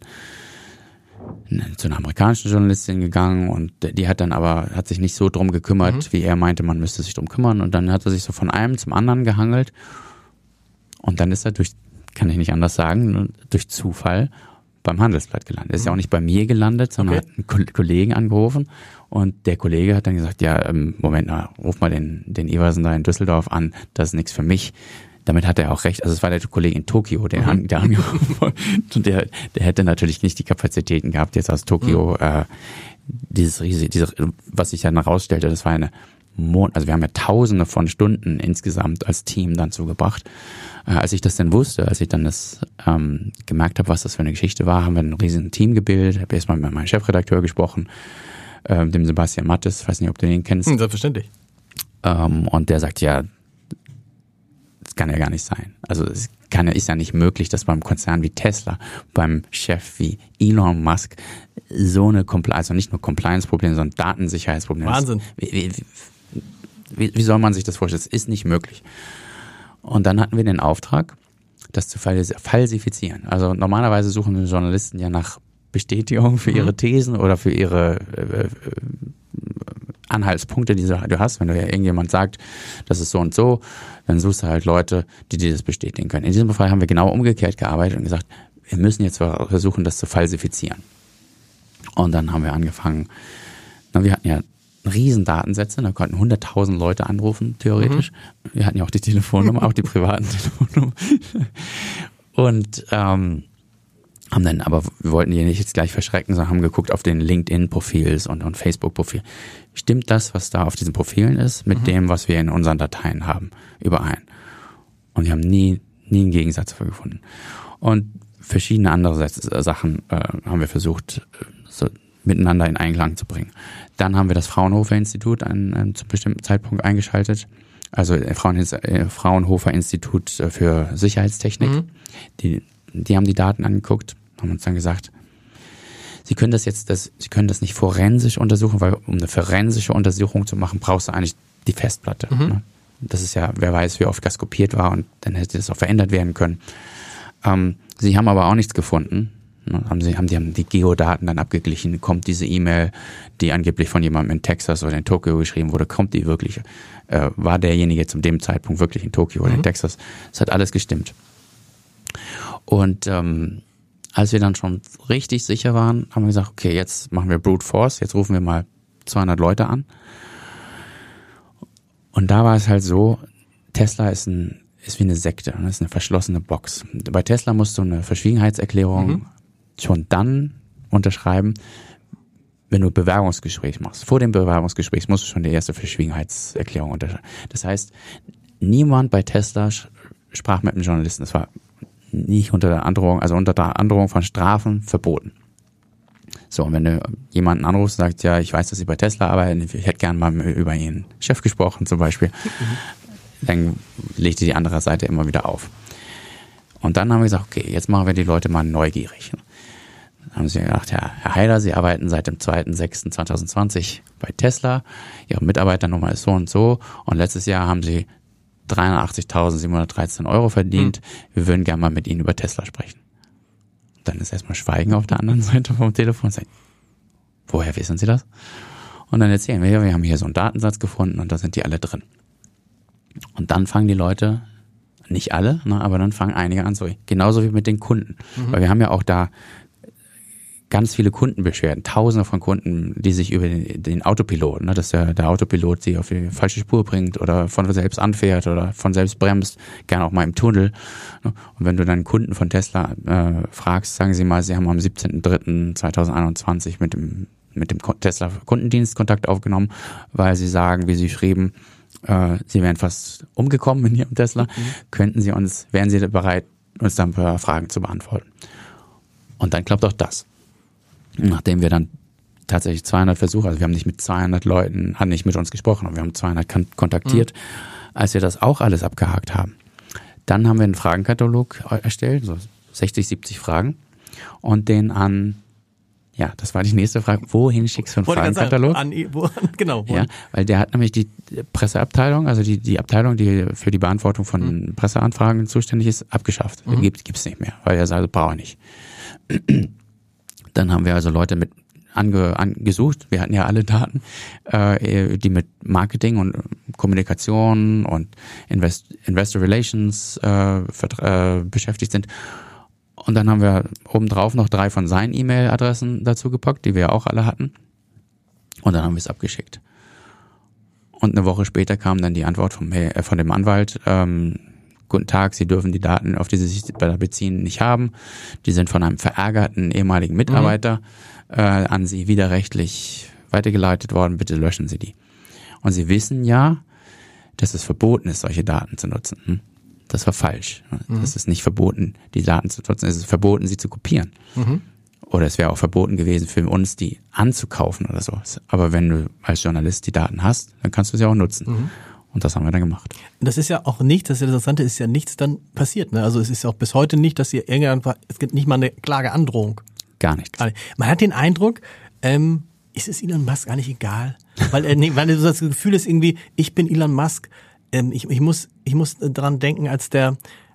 zu einer amerikanischen Journalistin gegangen und die hat dann aber, hat sich nicht so drum gekümmert, mhm. wie er meinte, man müsste sich drum kümmern. Und dann hat er sich so von einem zum anderen gehangelt und dann ist er durch, kann ich nicht anders sagen, durch Zufall beim Handelsblatt gelandet. Er ist ja auch nicht bei mir gelandet, sondern okay. hat einen Kollegen angerufen und der Kollege hat dann gesagt, ja, Moment, na, ruf mal den, den Iversen da in Düsseldorf an, das ist nichts für mich. Damit hat er auch recht. Also es war der Kollege in Tokio, der, mhm. der angerufen wurde. Und der, der hätte natürlich nicht die Kapazitäten gehabt, jetzt aus Tokio, mhm. äh, dieses riesige, dieses, was sich dann herausstellte, das war eine Mon- also wir haben ja tausende von Stunden insgesamt als Team dann zugebracht. Äh, als ich das dann wusste, als ich dann das ähm, gemerkt habe, was das für eine Geschichte war, haben wir ein riesiges Team gebildet, habe erstmal mit meinem Chefredakteur gesprochen, äh, dem Sebastian Mattes, weiß nicht, ob du den kennst. Hm, selbstverständlich. Ähm, und der sagt, ja, das kann ja gar nicht sein. Also es kann, ist ja nicht möglich, dass beim Konzern wie Tesla, beim Chef wie Elon Musk so eine Compliance, also nicht nur Compliance-Probleme, sondern Datensicherheitsprobleme. Wahnsinn. Wie, wie, wie, wie soll man sich das vorstellen? Das ist nicht möglich. Und dann hatten wir den Auftrag, das zu falsifizieren. Also normalerweise suchen die Journalisten ja nach Bestätigung für ihre Thesen oder für ihre äh, Anhaltspunkte, die du hast. Wenn du ja irgendjemand sagt, das ist so und so, dann suchst du halt Leute, die dir das bestätigen können. In diesem Fall haben wir genau umgekehrt gearbeitet und gesagt, wir müssen jetzt versuchen, das zu falsifizieren. Und dann haben wir angefangen, na, wir hatten ja riesen Datensätze, da konnten hunderttausend Leute anrufen, theoretisch. Mhm. Wir hatten ja auch die Telefonnummer, auch die privaten Telefonnummer. Und ähm, haben dann, aber wir wollten die nicht jetzt gleich verschrecken, sondern haben geguckt auf den LinkedIn-Profils und, und Facebook-Profil. Stimmt das, was da auf diesen Profilen ist, mit mhm. dem, was wir in unseren Dateien haben, überein? Und wir haben nie, nie einen Gegensatz dafür gefunden. Und verschiedene andere Sachen äh, haben wir versucht, so miteinander in Einklang zu bringen. Dann haben wir das Fraunhofer-Institut an, an zum bestimmten Zeitpunkt eingeschaltet. Also Frauen, äh, Fraunhofer-Institut für Sicherheitstechnik. Mhm. Die, die haben die Daten angeguckt, haben uns dann gesagt, sie können das jetzt, das, sie können das nicht forensisch untersuchen, weil um eine forensische Untersuchung zu machen, brauchst du eigentlich die Festplatte. Mhm. Ne? Das ist ja, wer weiß, wie oft das kopiert war und dann hätte das auch verändert werden können. Ähm, sie haben aber auch nichts gefunden. Ne? Haben sie, haben die haben die Geodaten dann abgeglichen. Kommt diese E-Mail, die angeblich von jemandem in Texas oder in Tokio geschrieben wurde, kommt die wirklich? Äh, war derjenige zu dem Zeitpunkt wirklich in Tokio mhm. oder in Texas? Es hat alles gestimmt. Und ähm, als wir dann schon richtig sicher waren, haben wir gesagt, okay, jetzt machen wir Brute Force, jetzt rufen wir mal zweihundert Leute an. Und da war es halt so, Tesla ist ein ist wie eine Sekte, das ist eine verschlossene Box. Bei Tesla musst du eine Verschwiegenheitserklärung mhm. schon dann unterschreiben, wenn du ein Bewerbungsgespräch machst. Vor dem Bewerbungsgespräch musst du schon die erste Verschwiegenheitserklärung unterschreiben. Das heißt, niemand bei Tesla sprach mit einem Journalisten. Das war nicht unter der Androhung, also unter der Androhung von Strafen verboten. So, und wenn du jemanden anrufst und sagst, ja, ich weiß, dass Sie bei Tesla arbeiten, ich hätte gern mal über Ihren Chef gesprochen zum Beispiel, mhm. dann legte die andere Seite immer wieder auf. Und dann haben wir gesagt, okay, jetzt machen wir die Leute mal neugierig. Dann haben sie gedacht, ja, Herr Heider, Sie arbeiten seit dem zweiten sechsten zweitausendzwanzig bei Tesla, Ihre Mitarbeiternummer ist so und so und letztes Jahr haben Sie dreihundertachtzigtausendsiebenhundertdreizehn Euro verdient. Mhm. Wir würden gerne mal mit Ihnen über Tesla sprechen. Dann ist erstmal Schweigen auf der anderen Seite vom Telefon. Sagen, woher wissen Sie das? Und dann erzählen wir, wir haben hier so einen Datensatz gefunden und da sind die alle drin. Und dann fangen die Leute, nicht alle, ne, aber dann fangen einige an, so genauso wie mit den Kunden. Mhm. Weil wir haben ja auch da ganz viele Kundenbeschwerden, tausende von Kunden, die sich über den, den Autopilot, ne, dass der, der Autopilot sie auf die falsche Spur bringt oder von selbst anfährt oder von selbst bremst, gerne auch mal im Tunnel. Ne. Und wenn du dann Kunden von Tesla äh, fragst, sagen sie mal, sie haben am siebzehnten dritten zweitausendeinundzwanzig mit dem mit dem Tesla Kundendienst Kontakt aufgenommen, weil sie sagen, wie sie schrieben, äh, sie wären fast umgekommen in ihrem Tesla, mhm. könnten sie uns, wären sie bereit, uns dann ein paar Fragen zu beantworten. Und dann klappt auch das. Nachdem wir dann tatsächlich zweihundert Versuche, also wir haben nicht mit zweihundert Leuten, haben nicht mit uns gesprochen, aber wir haben zweihundert kontaktiert, mhm. als wir das auch alles abgehakt haben. Dann haben wir einen Fragenkatalog erstellt, so sechzig, siebzig Fragen und den an, ja, das war die nächste Frage, wohin schickst du einen Fragenkatalog? Sagen, an, wo, genau. Wo? Ja, weil der hat nämlich die Presseabteilung, also die, die Abteilung, die für die Beantwortung von mhm. Presseanfragen zuständig ist, abgeschafft. Mhm. Gibt es nicht mehr, weil er sagt, brauche ich nicht. Dann haben wir also Leute mit ange, angesucht. Wir hatten ja alle Daten, äh, die mit Marketing und Kommunikation und Invest, Investor Relations äh, äh, beschäftigt sind. Und dann haben wir obendrauf noch drei von seinen E-Mail-Adressen dazu gepackt, die wir ja auch alle hatten. Und dann haben wir es abgeschickt. Und eine Woche später kam dann die Antwort vom, äh, von dem Anwalt, ähm, guten Tag, Sie dürfen die Daten, auf die Sie sich beziehen, nicht haben. Die sind von einem verärgerten ehemaligen Mitarbeiter mhm. äh, an Sie widerrechtlich weitergeleitet worden. Bitte löschen Sie die. Und Sie wissen ja, dass es verboten ist, solche Daten zu nutzen. Hm? Das war falsch. Mhm. Es ist nicht verboten, die Daten zu nutzen. Es ist verboten, sie zu kopieren. Mhm. Oder es wäre auch verboten gewesen für uns, die anzukaufen oder so. Aber wenn du als Journalist die Daten hast, dann kannst du sie auch nutzen. Mhm. Und das haben wir dann gemacht. Das ist ja auch nicht, das ist ja das Interessante, ist ja nichts dann passiert. Ne? Also es ist ja auch bis heute nicht, dass hier irgendwann, es gibt nicht mal eine Klageandrohung. Gar nichts. Gar nicht. Man hat den Eindruck, ähm, ist es Elon Musk gar nicht egal? Weil, äh, nee, weil das Gefühl ist irgendwie, ich bin Elon Musk, ähm, ich, ich muss, ich muss dran denken, als der,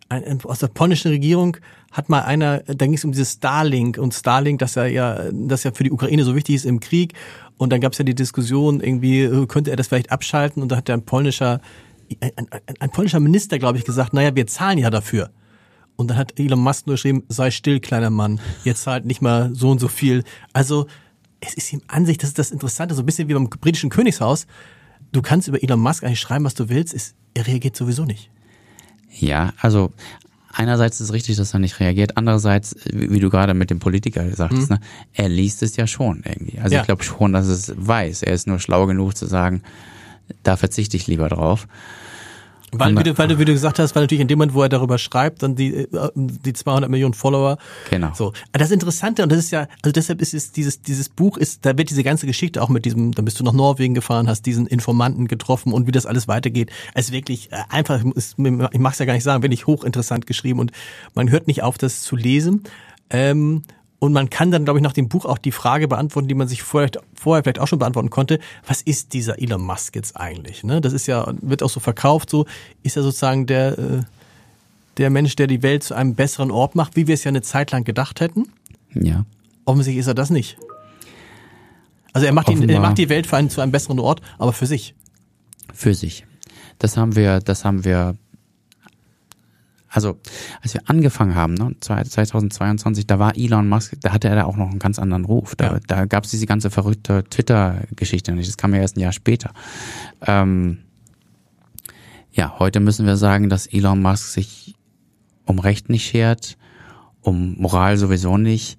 ein, ein, aus der polnischen Regierung hat mal einer, da ging es um dieses Starlink und Starlink, das ja, ja, das ja für die Ukraine so wichtig ist im Krieg. Und dann gab es ja die Diskussion, irgendwie könnte er das vielleicht abschalten. Und da hat ja ein polnischer, ein, ein, ein polnischer Minister, glaube ich, gesagt, naja, wir zahlen ja dafür. Und dann hat Elon Musk nur geschrieben, sei still, kleiner Mann, ihr zahlt nicht mal so und so viel. Also es ist ihm an sich, das ist das Interessante, so ein bisschen wie beim britischen Königshaus. Du kannst über Elon Musk eigentlich schreiben, was du willst, ist, er reagiert sowieso nicht. Ja, also einerseits ist es richtig, dass er nicht reagiert, andererseits, wie, wie du gerade mit dem Politiker sagtest, mhm. ne, er liest es ja schon irgendwie. Also ja. Ich glaube schon, dass er es weiß. Er ist nur schlau genug zu sagen, da verzichte ich lieber drauf. Weil, wie du, weil du, wie du gesagt hast, weil natürlich in dem Moment, wo er darüber schreibt, dann die, die zweihundert Millionen Follower. Genau. So. Das Interessante, und das ist ja, also deshalb ist es, dieses, dieses Buch ist, da wird diese ganze Geschichte auch mit diesem, dann bist du nach Norwegen gefahren, hast diesen Informanten getroffen und wie das alles weitergeht. Es ist wirklich einfach, ist, ich mag's ja gar nicht sagen, wirklich hochinteressant geschrieben und man hört nicht auf, das zu lesen. Ähm, Und man kann dann, glaube ich, nach dem Buch auch die Frage beantworten, die man sich vorher, vorher vielleicht auch schon beantworten konnte. Was ist dieser Elon Musk jetzt eigentlich? Ne? Das ist ja, wird auch so verkauft, so ist er sozusagen der, äh, der Mensch, der die Welt zu einem besseren Ort macht, wie wir es ja eine Zeit lang gedacht hätten. Ja. Offensichtlich ist er das nicht. Also er macht, ihn, er macht die Welt für einen, zu einem besseren Ort, aber für sich. Für sich. Das haben wir, das haben wir. Also, als wir angefangen haben, ne, zweitausendzweiundzwanzig, da war Elon Musk, da hatte er da auch noch einen ganz anderen Ruf. Da, ja. da gab es diese ganze verrückte Twitter-Geschichte nicht. Das kam ja erst ein Jahr später. Ähm, ja, heute müssen wir sagen, dass Elon Musk sich um Recht nicht schert, um Moral sowieso nicht.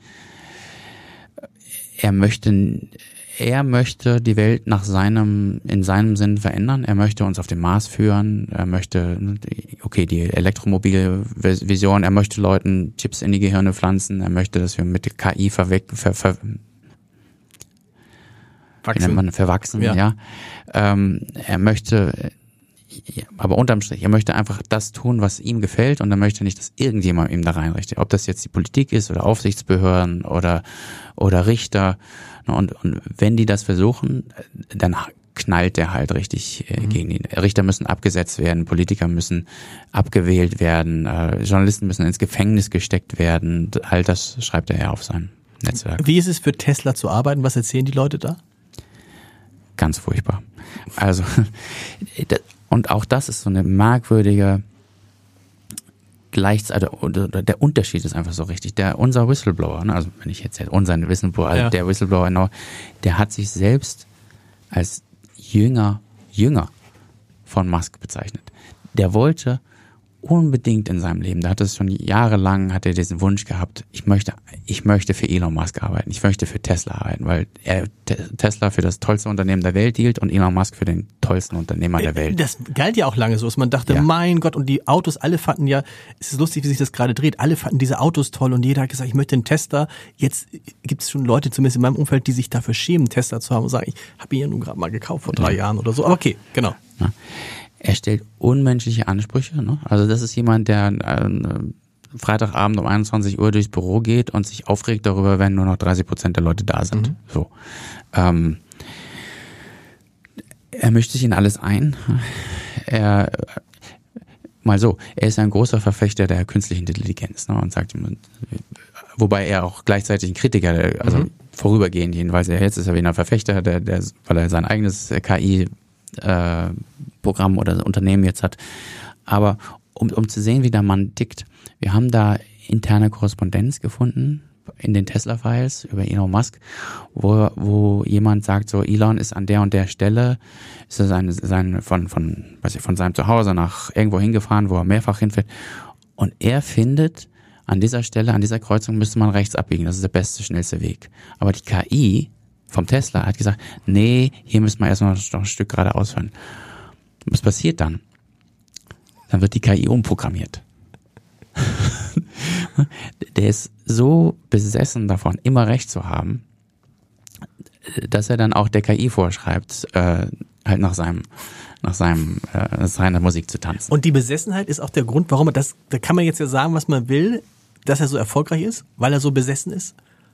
Er möchte, er möchte die Welt nach seinem, in seinem Sinn verändern. Er möchte uns auf den Mars führen. Er möchte, okay, die elektromobile Vision. Er möchte Leuten Chips in die Gehirne pflanzen. Er möchte, dass wir mit K I verweg, ver, ver, wie nennt man, verwachsen, ja. ja. Ähm, er möchte, aber unterm Strich, er möchte einfach das tun, was ihm gefällt, und er möchte nicht, dass irgendjemand ihm da reinrichtet. Ob das jetzt die Politik ist oder Aufsichtsbehörden oder, oder Richter. Und, und wenn die das versuchen, dann knallt der halt richtig äh, mhm. gegen die. Richter müssen abgesetzt werden, Politiker müssen abgewählt werden, äh, Journalisten müssen ins Gefängnis gesteckt werden. All das schreibt er ja auf seinem Netzwerk. Wie ist es für Tesla zu arbeiten? Was erzählen die Leute da? Ganz furchtbar. Also, und auch das ist so eine merkwürdige Gleichzeitig, oder der Unterschied ist einfach so richtig. Der, unser Whistleblower, ne, also wenn ich jetzt unser Whistleblower, ja. der Whistleblower, der hat sich selbst als Jünger, Jünger von Musk bezeichnet. Der wollte unbedingt in seinem Leben, da hat es schon jahrelang, hat er diesen Wunsch gehabt, ich möchte, ich möchte für Elon Musk arbeiten, ich möchte für Tesla arbeiten, weil er Tesla für das tollste Unternehmen der Welt hielt und Elon Musk für den tollsten Unternehmer der Welt. Das galt ja auch lange so, dass man dachte, ja. mein Gott, und die Autos, alle fanden ja, es ist lustig, wie sich das gerade dreht, alle fanden diese Autos toll und jeder hat gesagt, ich möchte einen Tesla. Jetzt gibt es schon Leute, zumindest in meinem Umfeld, die sich dafür schämen, Tesla zu haben und sagen, ich habe ihn ja nun gerade mal gekauft vor drei ja. Jahren oder so, aber okay, genau. Ja. Er stellt unmenschliche Ansprüche, ne? Also das ist jemand, der äh, Freitagabend um einundzwanzig Uhr durchs Büro geht und sich aufregt darüber, wenn nur noch dreißig Prozent der Leute da sind. Mhm. So. Ähm, er mischt sich in alles ein. Er, mal so, er ist ein großer Verfechter der künstlichen Intelligenz, ne? Und sagt, wobei er auch gleichzeitig ein Kritiker, also mhm. vorübergehend jedenfalls, jetzt ist er wieder ein Verfechter, der, der, weil er sein eigenes K I Äh, Programm oder Unternehmen jetzt hat. Aber um, um zu sehen, wie der Mann tickt, wir haben da interne Korrespondenz gefunden in den Tesla-Files über Elon Musk, wo, wo jemand sagt, so Elon ist an der und der Stelle, ist er sein, sein, von, von, weiß ich, von seinem Zuhause nach irgendwo hingefahren, wo er mehrfach hinfährt, und er findet, an dieser Stelle, an dieser Kreuzung müsste man rechts abbiegen, das ist der beste, schnellste Weg. Aber die K I vom Tesla hat gesagt, nee, hier müssen wir erstmal noch ein Stück geradeaus fahren. Was passiert dann? Dann wird die K I umprogrammiert. Der ist so besessen davon, immer recht zu haben, dass er dann auch der K I vorschreibt, äh, halt nach seinem, nach seinem, äh, seiner Musik zu tanzen. Und die Besessenheit ist auch der Grund, warum er das, da kann man jetzt ja sagen, was man will, dass er so erfolgreich ist, weil er so besessen ist?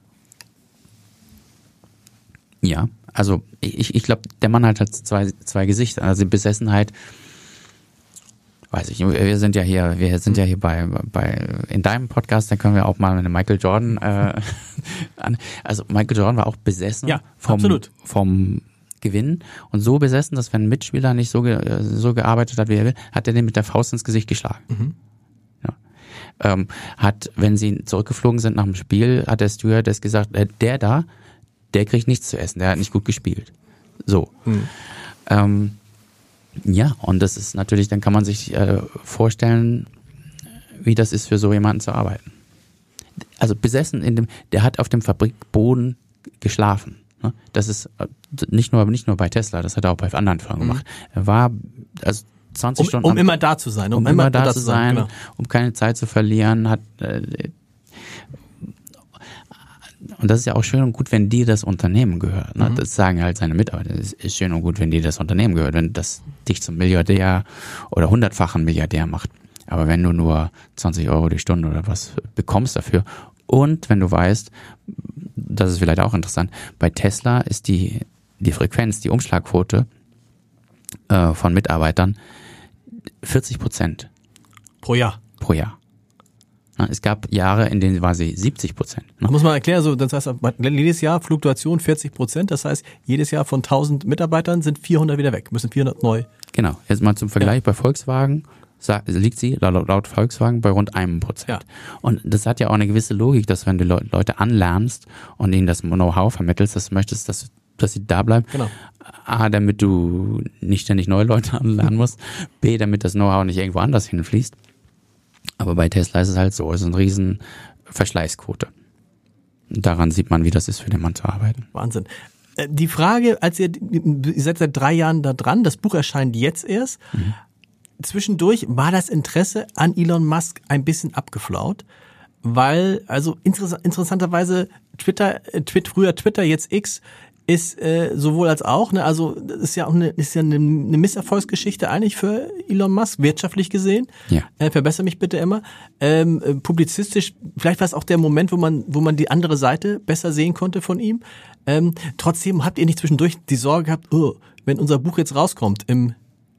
Ja, also ich, ich glaube, der Mann hat halt zwei, zwei Gesichter. Also die Besessenheit, weiß ich, wir sind ja hier, wir sind ja hier bei, bei in deinem Podcast, da können wir auch mal mit Michael Jordan äh, an. Also Michael Jordan war auch besessen ja, vom, absolut. vom Gewinn und so besessen, dass wenn ein Mitspieler nicht so, ge, so gearbeitet hat, wie er will, hat er den mit der Faust ins Gesicht geschlagen. Mhm. Ja. Ähm, hat, wenn sie zurückgeflogen sind nach dem Spiel, hat der Stewardess gesagt, äh, der da, der kriegt nichts zu essen, der hat nicht gut gespielt. So. Mhm. Ähm, ja, und das ist natürlich, dann kann man sich äh, vorstellen, wie das ist, für so jemanden zu arbeiten. Also besessen in dem, der hat auf dem Fabrikboden geschlafen. Ne? Das ist äh, nicht nur nicht nur bei Tesla, das hat er auch bei anderen Firmen mhm. gemacht. Er war also zwanzig um, Stunden um am, immer da zu sein, um, um immer da, da zu sein, sein genau. um keine Zeit zu verlieren, hat äh, und das ist ja auch schön und gut, wenn dir das Unternehmen gehört. Ne? Mhm. Das sagen halt seine Mitarbeiter. Es ist schön und gut, wenn dir das Unternehmen gehört, wenn das dich zum Milliardär oder hundertfachen Milliardär macht. Aber wenn du nur zwanzig Euro die Stunde oder was bekommst dafür und wenn du weißt, das ist vielleicht auch interessant, bei Tesla ist die, die Frequenz, die Umschlagquote äh, von Mitarbeitern vierzig Prozent. Pro Jahr. Pro Jahr. Es gab Jahre, in denen war sie siebzig Prozent. Ne? Muss man erklären, so, das heißt, jedes Jahr Fluktuation vierzig Prozent, das heißt, jedes Jahr von tausend Mitarbeitern sind vierhundert wieder weg, müssen vierhundert neu. Genau, jetzt mal zum Vergleich, ja. Bei Volkswagen liegt sie laut, laut Volkswagen bei rund einem Prozent. Ja. Und das hat ja auch eine gewisse Logik, dass wenn du Leute anlernst und ihnen das Know-how vermittelst, dass du möchtest, dass, dass sie da bleiben. Genau. A, damit du nicht ständig neue Leute anlernen musst. B, damit das Know-how nicht irgendwo anders hinfließt. Aber bei Tesla ist es halt so, es ist eine riesen Verschleißquote. Daran sieht man, wie das ist, für den Mann zu arbeiten. Wahnsinn. Die Frage, als ihr, ihr seid seit drei Jahren da dran, das Buch erscheint jetzt erst. Mhm. Zwischendurch war das Interesse an Elon Musk ein bisschen abgeflaut, weil, also interess- interessanterweise Twitter, Twitter, früher Twitter, jetzt X, ist äh, sowohl als auch, ne, also das ist ja auch eine, ist ja eine, eine Misserfolgsgeschichte eigentlich für Elon Musk, wirtschaftlich gesehen. Ja. Äh, verbessere mich bitte immer. Ähm, äh, publizistisch, vielleicht war es auch der Moment, wo man, wo man die andere Seite besser sehen konnte von ihm. Ähm, trotzdem habt ihr nicht zwischendurch die Sorge gehabt, oh, wenn unser Buch jetzt rauskommt im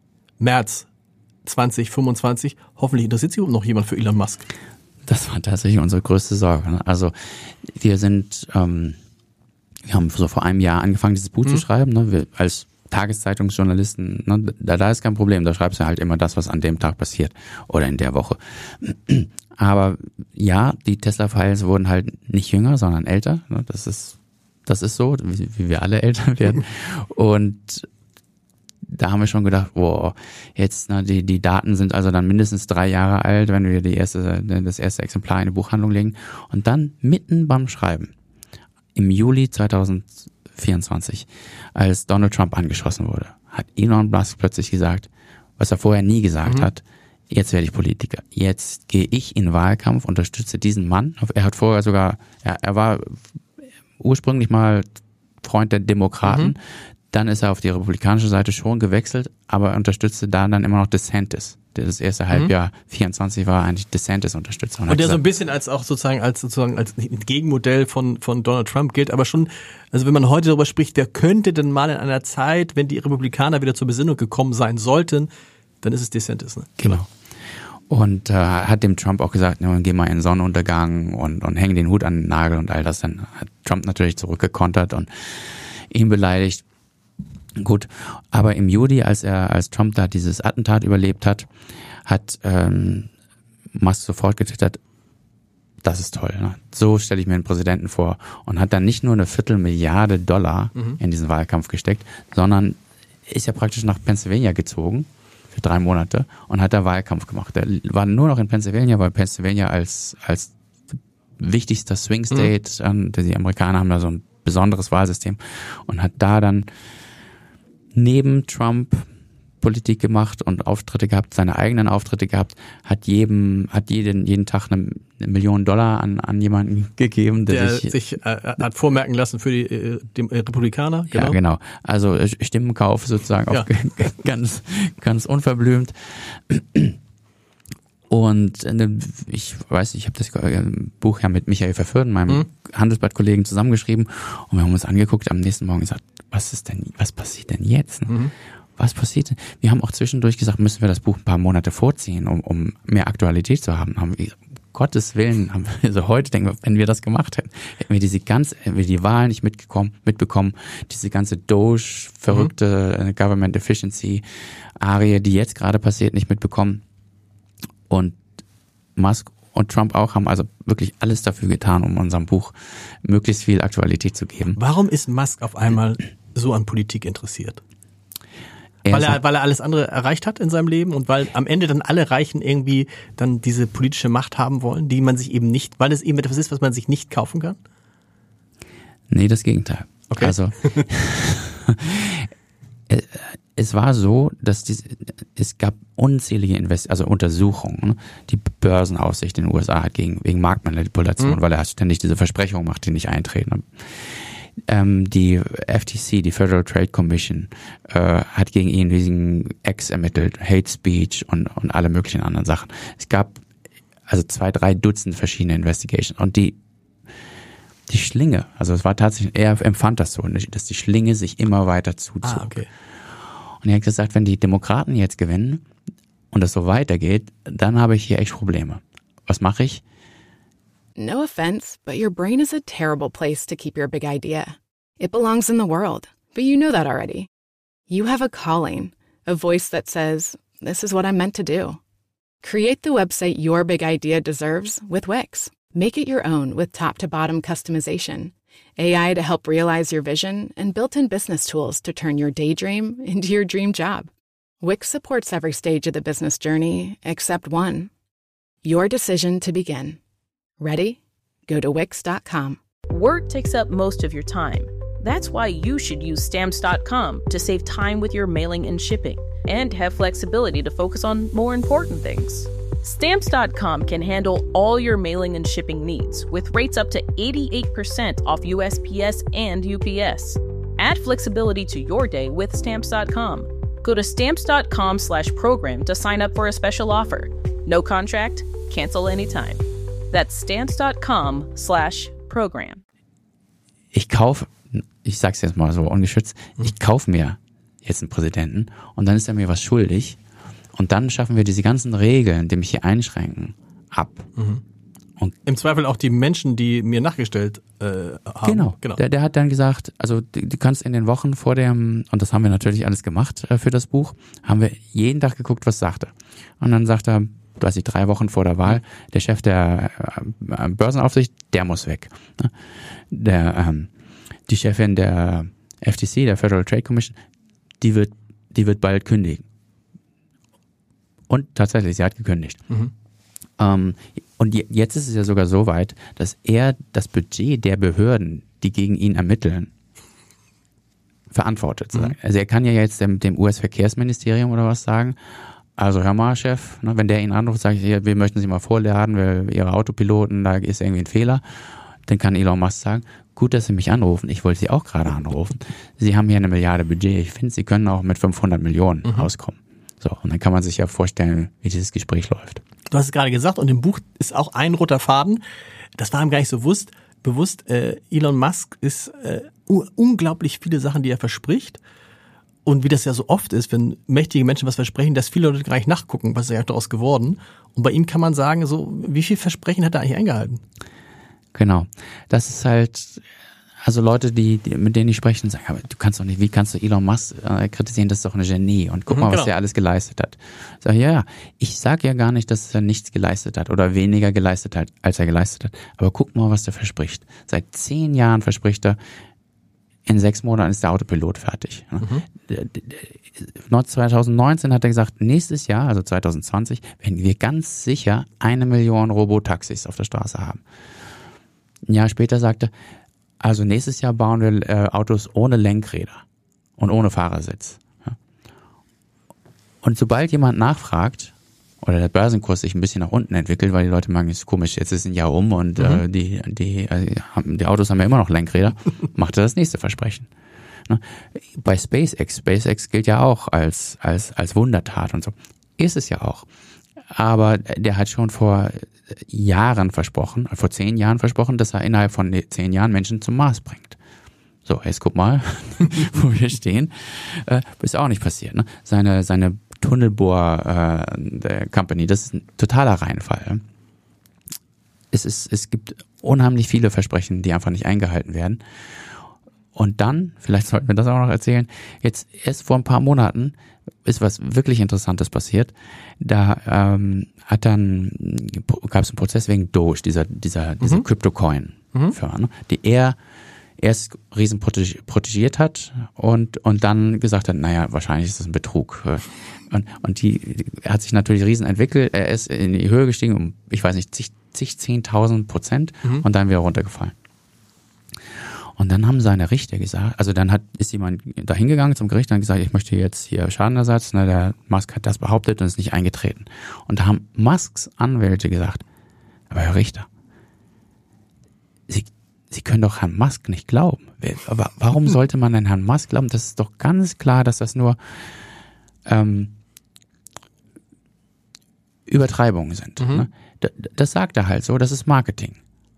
März zwanzig fünfundzwanzig, hoffentlich interessiert sich noch jemand für Elon Musk. Das war tatsächlich unsere größte Sorge. Ne? Also wir sind ähm Wir haben so vor einem Jahr angefangen, dieses Buch mhm. zu schreiben. Ne? Wir als Tageszeitungsjournalisten, ne? da, da ist kein Problem. Da schreibst du halt immer das, was an dem Tag passiert oder in der Woche. Aber ja, die Tesla-Files wurden halt nicht jünger, sondern älter. Ne? Das ist, das ist so, wie, wie wir alle älter werden. Und da haben wir schon gedacht, wow, jetzt, ne, die, die Daten sind also dann mindestens drei Jahre alt, wenn wir die erste, das erste Exemplar in die Buchhandlung legen. Und dann mitten beim Schreiben, im Juli zweitausendvierundzwanzig, als Donald Trump angeschossen wurde, hat Elon Musk plötzlich gesagt, was er vorher nie gesagt mhm. hat, jetzt werde ich Politiker. Jetzt gehe ich in Wahlkampf, unterstütze diesen Mann. Er hat vorher sogar, er, er war ursprünglich mal Freund der Demokraten, mhm. dann ist er auf die republikanische Seite schon gewechselt, aber er unterstützte da dann immer noch DeSantis. Das erste Halbjahr mhm. vierundzwanzig war eigentlich DeSantis-Unterstützer. Und, und der gesagt, so ein bisschen als auch sozusagen als sozusagen als Gegenmodell von von Donald Trump gilt, aber schon, also wenn man heute darüber spricht, der könnte denn mal in einer Zeit, wenn die Republikaner wieder zur Besinnung gekommen sein sollten, dann ist es DeSantis. Ne? Genau. Und äh, hat dem Trump auch gesagt, ne, geh mal in den Sonnenuntergang und und häng den Hut an den Nagel und all das. Dann hat Trump natürlich zurückgekontert und ihn beleidigt. Gut, aber im Juli, als er, als Trump da dieses Attentat überlebt hat, hat ähm, Musk sofort getwittert, das ist toll, ne? So stelle ich mir einen Präsidenten vor, und hat dann nicht nur eine Viertelmilliarde Dollar mhm. in diesen Wahlkampf gesteckt, sondern ist ja praktisch nach Pennsylvania gezogen für drei Monate und hat da Wahlkampf gemacht. Er war nur noch in Pennsylvania, weil Pennsylvania als als wichtigster Swing State, mhm. die Amerikaner haben da so ein besonderes Wahlsystem, und hat da dann neben Trump Politik gemacht und Auftritte gehabt, seine eigenen Auftritte gehabt, hat jedem, hat jeden, jeden Tag eine, eine Million Dollar an, an jemanden gegeben, der, der sich, sich äh, hat vormerken lassen für die, äh, die Republikaner. Genau. Ja, genau. Also Stimmenkauf sozusagen ja. auch ganz, ganz unverblümt. Und ich weiß, ich habe das Buch ja mit Michael Verfürden, meinem mhm. Handelsblatt-Kollegen, zusammengeschrieben, und wir haben uns angeguckt, am nächsten Morgen gesagt, was ist denn, was passiert denn jetzt? Mhm. was passiert denn? Wir haben auch zwischendurch gesagt, müssen wir das Buch ein paar Monate vorziehen, um, um mehr Aktualität zu haben. Haben wir, um Gottes Willen, haben wir so heute denken wir, wenn wir das gemacht hätten, hätten wir diese ganze, hätten wir die Wahlen nicht mitgekommen, mitbekommen, diese ganze Doge, verrückte mhm. Government Efficiency Arie, die jetzt gerade passiert, nicht mitbekommen. Und Musk und Trump auch haben also wirklich alles dafür getan, um unserem Buch möglichst viel Aktualität zu geben. Warum ist Musk auf einmal so an Politik interessiert? Weil er, weil er alles andere erreicht hat in seinem Leben und weil am Ende dann alle Reichen irgendwie dann diese politische Macht haben wollen, die man sich eben nicht, weil es eben etwas ist, was man sich nicht kaufen kann? Nee, das Gegenteil. Okay. Also es war so, dass die, es gab unzählige Invest also Untersuchungen. Die Börsenaufsicht in den U S A hat gegen, wegen Marktmanipulation, mhm. weil er ständig diese Versprechungen macht, die nicht eintreten. Ähm, die F T C, die Federal Trade Commission, äh, hat gegen ihn diesen Ex ermittelt, Hate Speech und, und alle möglichen anderen Sachen. Es gab also zwei, drei Dutzend verschiedene Investigations und die die Schlinge, also es war tatsächlich, er empfand das so, dass die Schlinge sich immer weiter zuzog. Ah, okay. Und er hat gesagt, wenn die Demokraten jetzt gewinnen und das so weitergeht, dann habe ich hier echt Probleme. Was mache ich? No offense, but your brain is a terrible place to keep your big idea. It belongs in the world, but you know that already. You have a calling, a voice that says, this is what I'm meant to do. Create the website your big idea deserves with Wix. Make it your own with top-to-bottom customization, A I to help realize your vision, and built-in business tools to turn your daydream into your dream job. Wix supports every stage of the business journey except one. Your decision to begin. Ready? Go to Wix dot com. Work takes up most of your time. That's why you should use Stamps dot com to save time with your mailing and shipping and have flexibility to focus on more important things. Stamps dot com can handle all your mailing and shipping needs with rates up to eighty-eight percent off U S P S and U P S. Add flexibility to your day with Stamps dot com. Go to Stamps dot com slash program to sign up for a special offer. No contract, cancel anytime. That's Stamps dot com slash program. Ich kaufe, ich sag's jetzt mal so ungeschützt, ich kaufe mir jetzt einen Präsidenten und dann ist er mir was schuldig und dann schaffen wir diese ganzen Regeln, die mich hier einschränken, ab. Mhm. Und im Zweifel auch die Menschen, die mir nachgestellt äh, haben. Genau, genau. Der, der hat dann gesagt, also du, du kannst in den Wochen vor dem, und das haben wir natürlich alles gemacht äh, für das Buch, haben wir jeden Tag geguckt, was sagt er. Und dann sagt er, weiß ich, drei Wochen vor der Wahl, der Chef der äh, Börsenaufsicht, der muss weg. Der, ähm, die Chefin der F T C, der Federal Trade Commission, die wird, die wird bald kündigen. Und tatsächlich, sie hat gekündigt. Mhm. Ähm, und jetzt ist es ja sogar so weit, dass er das Budget der Behörden, die gegen ihn ermitteln, verantwortet. Mhm. Also er kann ja jetzt dem, dem U S-Verkehrsministerium oder was sagen, also hör mal, Chef, ne, wenn der ihn anruft, sage ich, wir möchten Sie mal vorladen, weil Ihre Autopiloten, da ist irgendwie ein Fehler, dann kann Elon Musk sagen, gut, dass Sie mich anrufen, ich wollte Sie auch gerade anrufen. Sie haben hier eine Milliarde Budget, ich finde, Sie können auch mit fünfhundert Millionen mhm. auskommen. So, und dann kann man sich ja vorstellen, wie dieses Gespräch läuft. Du hast es gerade gesagt, und im Buch ist auch ein roter Faden, das war ihm gar nicht so bewusst, bewusst äh, Elon Musk ist äh, unglaublich viele Sachen, die er verspricht. Und wie das ja so oft ist, wenn mächtige Menschen was versprechen, dass viele Leute gar nicht nachgucken, was ist ja daraus geworden. Und bei ihm kann man sagen, so wie viel Versprechen hat er eigentlich eingehalten? Genau. Das ist halt, also Leute, die, die mit denen ich spreche, sagen, aber du kannst doch nicht, wie kannst du Elon Musk äh, kritisieren, das ist doch ein Genie und guck mhm, mal, was genau. der alles geleistet hat. Sag ja, ja, ich sage ja gar nicht, dass er nichts geleistet hat oder weniger geleistet hat, als er geleistet hat. Aber guck mal, was der verspricht. Seit zehn Jahren verspricht er, in sechs Monaten ist der Autopilot fertig. Mhm. zwanzig neunzehn hat er gesagt, nächstes Jahr, also zwanzig zwanzig, werden wir ganz sicher eine Million Robotaxis auf der Straße haben. Ein Jahr später sagte er, also nächstes Jahr bauen wir äh, Autos ohne Lenkräder und ohne Fahrersitz. Ja. Und sobald jemand nachfragt, oder der Börsenkurs sich ein bisschen nach unten entwickelt, weil die Leute merken, das ist komisch, jetzt ist ein Jahr um und mhm. äh, die, die, äh, die Autos haben ja immer noch Lenkräder, macht er das nächste Versprechen. Ne? Bei SpaceX, SpaceX gilt ja auch als, als, als Wundertat und so. Ist es ja auch. Aber der hat schon vor Jahren versprochen, vor zehn Jahren versprochen, dass er innerhalb von zehn Jahren Menschen zum Mars bringt. So, jetzt guck mal, wo wir stehen. Äh, ist auch nicht passiert. Ne? Seine, seine Tunnelbohr äh, der Company, das ist ein totaler Reinfall. Es, ist, es gibt unheimlich viele Versprechen, die einfach nicht eingehalten werden. Und dann, vielleicht sollten wir das auch noch erzählen, jetzt erst vor ein paar Monaten ist was wirklich Interessantes passiert. Da ähm, hat dann gab es einen Prozess wegen Doge, dieser dieser dieser mhm. Crypto-Coin-Firma, ne? Die er erst riesen protegiert hat und und dann gesagt hat, naja, wahrscheinlich ist das ein Betrug. Und, und die er hat sich natürlich riesen entwickelt. Er ist in die Höhe gestiegen um, ich weiß nicht, zig, zig zehntausend Prozent mhm. und dann wieder runtergefallen. Und dann haben seine Richter gesagt, also dann hat ist jemand da hingegangen zum Gericht und hat gesagt, ich möchte jetzt hier Schadenersatz. Na, der Musk hat das behauptet und ist nicht eingetreten. Und da haben Musks Anwälte gesagt, aber Herr Richter, Sie, Sie können doch Herrn Musk nicht glauben. Aber warum sollte man denn Herrn Musk glauben? Das ist doch ganz klar, dass das nur ähm, Übertreibungen sind. Mhm. Ne? Das, das sagt er halt so, das ist Marketing.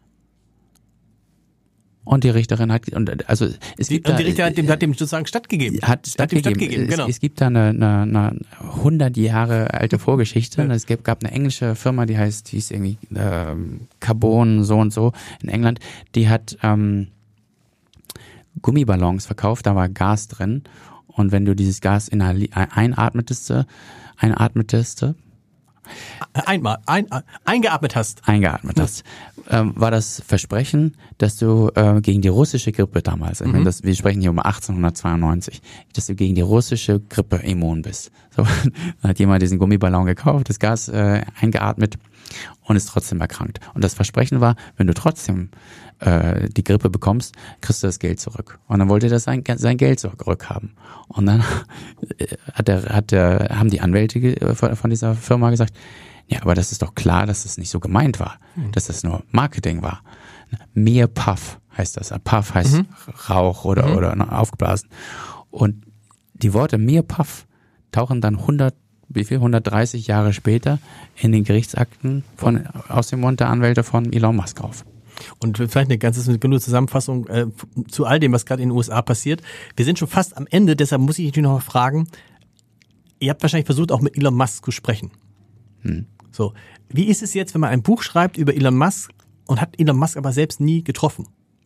Und die Richterin hat, und also es die, gibt und da, die Richterin hat dem, hat dem sozusagen stattgegeben. Hat stattgegeben. stattgegeben es, genau. es gibt da eine, eine, eine hundert Jahre alte Vorgeschichte. Es gab, gab eine englische Firma, die heißt, die hieß irgendwie ähm, Carbon so und so in England. Die hat ähm, Gummiballons verkauft, da war Gas drin. Und wenn du dieses Gas inhali- einatmetest, einatmetest, Einmal, ein, eingeatmet hast. Eingeatmet hast, ähm, war das Versprechen, dass du äh, gegen die russische Grippe damals, mhm. ich meine, das, wir sprechen hier um achtzehnhundertzweiundneunzig, dass du gegen die russische Grippe immun bist. So, dann hat jemand diesen Gummiballon gekauft, das Gas äh, eingeatmet und ist trotzdem erkrankt. Und das Versprechen war, wenn du trotzdem äh, die Grippe bekommst, kriegst du das Geld zurück. Und dann wollte er das sein, sein Geld zurückhaben. Und dann hat er, hat er, haben die Anwälte von dieser Firma gesagt, ja, aber das ist doch klar, dass das nicht so gemeint war, mhm. dass das nur Marketing war. Mehr Puff heißt das. Puff heißt mhm. Rauch oder, mhm. oder aufgeblasen. Und die Worte mehr Puff tauchen dann hundert, wie viel, hundertdreißig Jahre später in den Gerichtsakten von, aus dem Mund der Anwälte von Elon Musk auf. Und vielleicht eine ganze genug Zusammenfassung äh, zu all dem, was gerade in den U S A passiert. Wir sind schon fast am Ende, deshalb muss ich natürlich noch mal fragen, ihr habt wahrscheinlich versucht, auch mit Elon Musk zu sprechen. Hm. So, wie ist es jetzt, wenn man ein Buch schreibt über Elon Musk und hat Elon Musk aber selbst nie getroffen?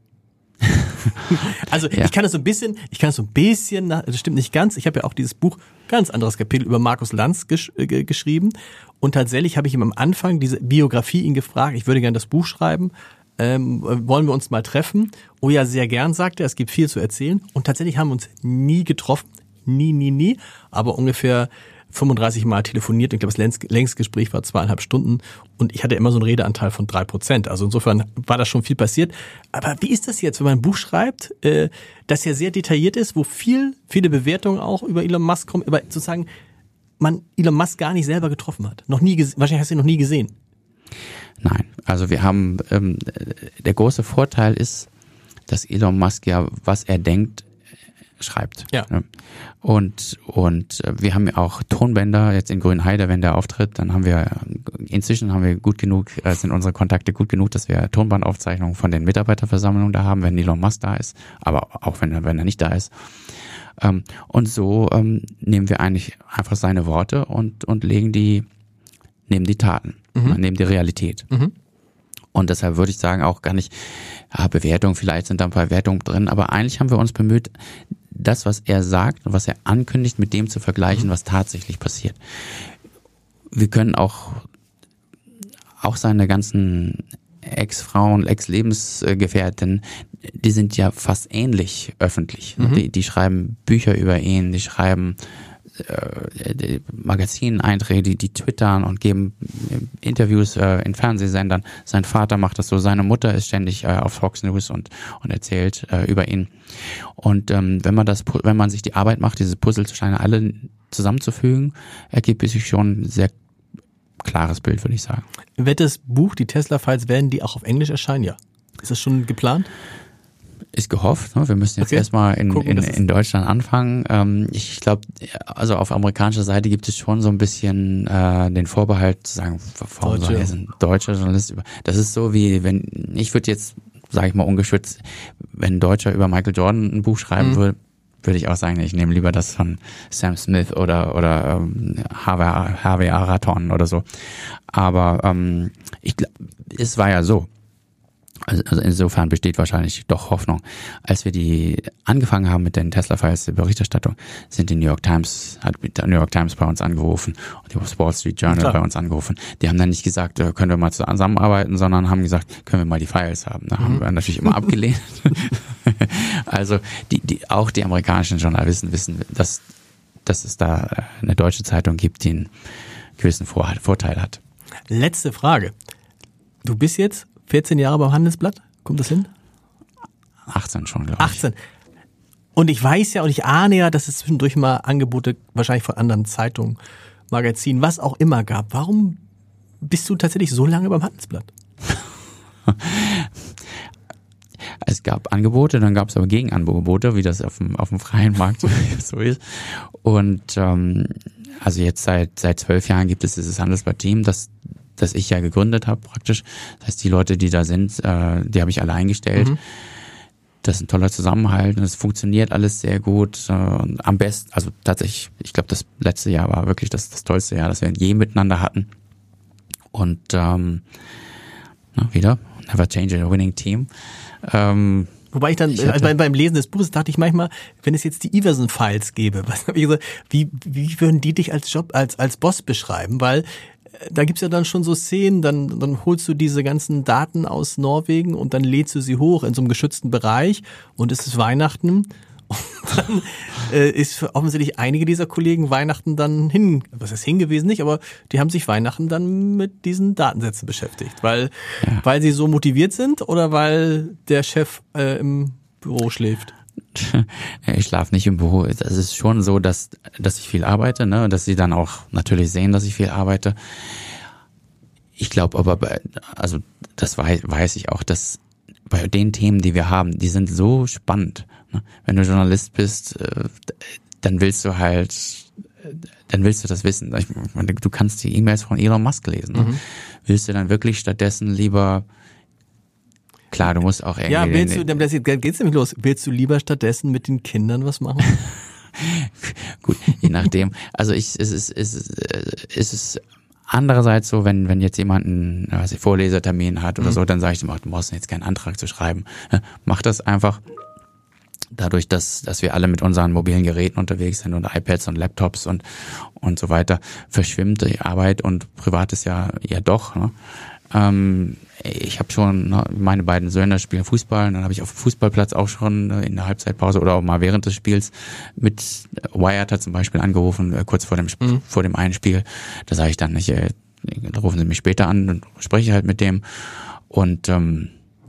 Also ja. ich kann das so ein bisschen, ich kann das so ein bisschen, das stimmt nicht ganz, ich habe ja auch dieses Buch, ganz anderes Kapitel über Markus Lanz gesch- äh, geschrieben und tatsächlich habe ich ihm am Anfang diese Biografie ihn gefragt, ich würde gerne das Buch schreiben, ähm, wollen wir uns mal treffen? Oh ja, sehr gern, sagt er, es gibt viel zu erzählen und tatsächlich haben wir uns nie getroffen, nie, nie, nie, aber ungefähr fünfunddreißig Mal telefoniert. Ich glaube, das längste Gespräch war zweieinhalb Stunden und ich hatte immer so einen Redeanteil von drei Prozent. Also insofern war da schon viel passiert. Aber wie ist das jetzt, wenn man ein Buch schreibt, äh, das ja sehr detailliert ist, wo viel, viele Bewertungen auch über Elon Musk kommen, aber sozusagen man Elon Musk gar nicht selber getroffen hat? Noch nie, wahrscheinlich hast du ihn noch nie gesehen. Nein, also wir haben, ähm, der große Vorteil ist, dass Elon Musk ja, was er denkt, schreibt. Ja. Und, und wir haben ja auch Tonbänder jetzt in Grünheide, wenn der auftritt, dann haben wir, inzwischen haben wir gut genug, sind unsere Kontakte gut genug, dass wir Tonbandaufzeichnungen von den Mitarbeiterversammlungen da haben, wenn Elon Musk da ist, aber auch wenn er, wenn er nicht da ist. Und so nehmen wir eigentlich einfach seine Worte und, und legen die, nehmen die Taten, mhm. nehmen die Realität. Mhm. Und deshalb würde ich sagen, auch gar nicht, ja, Bewertungen, vielleicht sind da ein paar Wertungen drin, aber eigentlich haben wir uns bemüht, das, was er sagt und was er ankündigt, mit dem zu vergleichen, was tatsächlich passiert. Wir können auch, auch seine ganzen Ex-Frauen, Ex-Lebensgefährten, die sind ja fast ähnlich öffentlich. Mhm. Die, die schreiben Bücher über ihn, die schreiben äh, Magazineinträge, die, die twittern und geben Interviews äh, in Fernsehsendern. Sein Vater macht das so, seine Mutter ist ständig äh, auf Fox News und, und erzählt äh, über ihn. Und ähm, wenn man das, wenn man sich die Arbeit macht, diese Puzzlesteine alle zusammenzufügen, ergibt sich schon ein sehr klares Bild, würde ich sagen. Wird das Buch, die Tesla-Files, werden die auch auf Englisch erscheinen? Ja. Ist das schon geplant? Ist gehofft. Ne? Wir müssen jetzt okay. erstmal in, Gucken, in, in Deutschland anfangen. Ähm, ich glaube, also auf amerikanischer Seite gibt es schon so ein bisschen äh, den Vorbehalt zu sagen, warum soll jetzt ein deutscher Journalist über. Das ist so wie, wenn, ich würde jetzt sage ich mal ungeschützt, wenn ein Deutscher über Michael Jordan ein Buch schreiben mhm. würde, würde ich auch sagen, ich nehme lieber das von Sam Smith oder oder ähm, Harvey Araton oder so. Aber ähm, ich glaube, es war ja so. Also insofern besteht wahrscheinlich doch Hoffnung. Als wir die angefangen haben mit den Tesla-Files der Berichterstattung, sind die New York Times, hat die New York Times bei uns angerufen und die Wall Street Journal bei uns angerufen. Die haben dann nicht gesagt, können wir mal zusammenarbeiten, sondern haben gesagt, können wir mal die Files haben. Da mhm. haben wir natürlich immer abgelehnt. Also die, die, auch die amerikanischen Journalisten wissen, dass, dass es da eine deutsche Zeitung gibt, die einen gewissen Vorteil hat. Letzte Frage. Du bist jetzt vierzehn Jahre beim Handelsblatt? Kommt das hin? achtzehn schon, glaube ich. achtzehn. Und ich weiß ja und ich ahne ja, dass es zwischendurch mal Angebote wahrscheinlich von anderen Zeitungen, Magazinen, was auch immer gab. Warum bist du tatsächlich so lange beim Handelsblatt? Es gab Angebote, dann gab es aber Gegenangebote, wie das auf dem, auf dem freien Markt so, so ist. Und ähm, also jetzt seit seit zwölf Jahren gibt es dieses Handelsblatt-Team, das das ich ja gegründet habe praktisch. Das heißt, die Leute, die da sind, äh, die habe ich alle eingestellt. Mhm. Das ist ein toller Zusammenhalt und es funktioniert alles sehr gut. Äh, am besten, also tatsächlich, ich glaube, das letzte Jahr war wirklich das, das tollste Jahr, das wir je miteinander hatten. Und ähm, na, wieder, never change a winning team. Ähm, Wobei ich dann, ich also beim, beim Lesen des Buches dachte ich manchmal, wenn es jetzt die Iversen-Files gäbe, was habe ich gesagt, wie, wie würden die dich als Job, als, als Boss beschreiben? Weil da gibt's ja dann schon so Szenen, dann, dann holst du diese ganzen Daten aus Norwegen und dann lädst du sie hoch in so einem geschützten Bereich und es ist Weihnachten und dann äh, ist für offensichtlich einige dieser Kollegen Weihnachten dann hin, was ist hingewiesen nicht, aber die haben sich Weihnachten dann mit diesen Datensätzen beschäftigt, weil, ja. weil sie so motiviert sind oder weil der Chef äh, im Büro schläft. Ich schlafe nicht im Büro. Es ist schon so, dass dass ich viel arbeite, ne, dass sie dann auch natürlich sehen, dass ich viel arbeite. Ich glaube aber, bei, also das weiß, weiß ich auch, dass bei den Themen, die wir haben, die sind so spannend. Ne? Wenn du Journalist bist, dann willst du halt, dann willst du das wissen. Ich meine, du kannst die E-Mails von Elon Musk lesen. Ne? Mhm. Willst du dann wirklich stattdessen lieber Klar, du musst auch irgendwie... Ja, willst du, das geht's nämlich los. Willst du lieber stattdessen mit den Kindern was machen? Gut, je nachdem. Also ich, es ist, es ist, es ist andererseits so, wenn, wenn jetzt jemand einen, was ich, Vorlesertermin hat oder mhm. so, dann sage ich ihm auch, du brauchst jetzt keinen Antrag zu schreiben. Mach das einfach. Dadurch, dass, dass wir alle mit unseren mobilen Geräten unterwegs sind und iPads und Laptops und, und so weiter, verschwimmt die Arbeit und Privates ja, ja doch, ne? Ähm, ich habe schon, ne, meine beiden Söhne spielen Fußball, und dann habe ich auf dem Fußballplatz auch schon äh, in der Halbzeitpause oder auch mal während des Spiels mit Wired hat zum Beispiel angerufen, äh, kurz vor dem mhm. vor dem einen Spiel. Da sage ich dann nicht, äh, da rufen sie mich später an und spreche halt mit dem. Und ähm,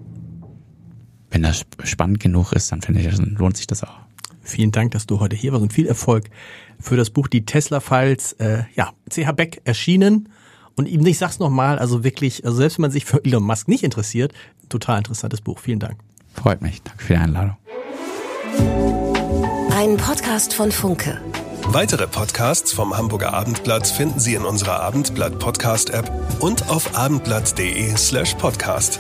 wenn das spannend genug ist, dann finde ich, dann lohnt sich das auch. Vielen Dank, dass du heute hier warst und viel Erfolg für das Buch Die Tesla-Files. Äh, ja, C H Beck erschienen. Und eben, ich sag's nochmal, also wirklich, also selbst wenn man sich für Elon Musk nicht interessiert, total interessantes Buch. Vielen Dank. Freut mich. Danke für die Einladung. Ein Podcast von Funke. Weitere Podcasts vom Hamburger Abendblatt finden Sie in unserer Abendblatt Podcast App und auf abendblatt.de slash podcast.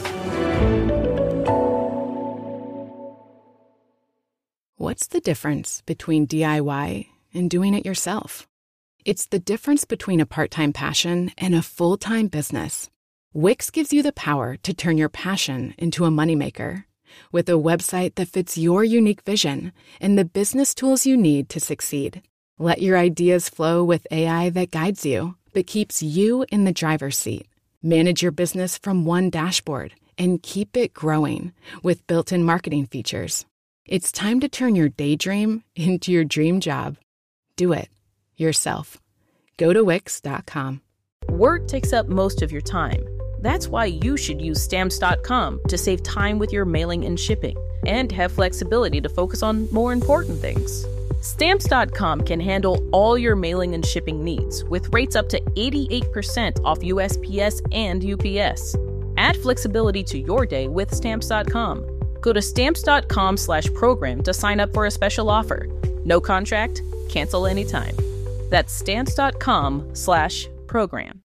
What's the difference between D I Y and doing it yourself? It's the difference between a part-time passion and a full-time business. Wix gives you the power to turn your passion into a moneymaker. With a website that fits your unique vision and the business tools you need to succeed. Let your ideas flow with A I that guides you, but keeps you in the driver's seat. Manage your business from one dashboard and keep it growing with built-in marketing features. It's time to turn your daydream into your dream job. Do it yourself. Go to Wix dot com. Work takes up most of your time. That's why you should use Stamps dot com to save time with your mailing and shipping and have flexibility to focus on more important things. Stamps dot com can handle all your mailing and shipping needs with rates up to eighty-eight percent off U S P S and U P S. Add flexibility to your day with Stamps dot com. Go to Stamps dot com slash program to sign up for a special offer. No contract, cancel anytime. That's Stamps dot com slash program.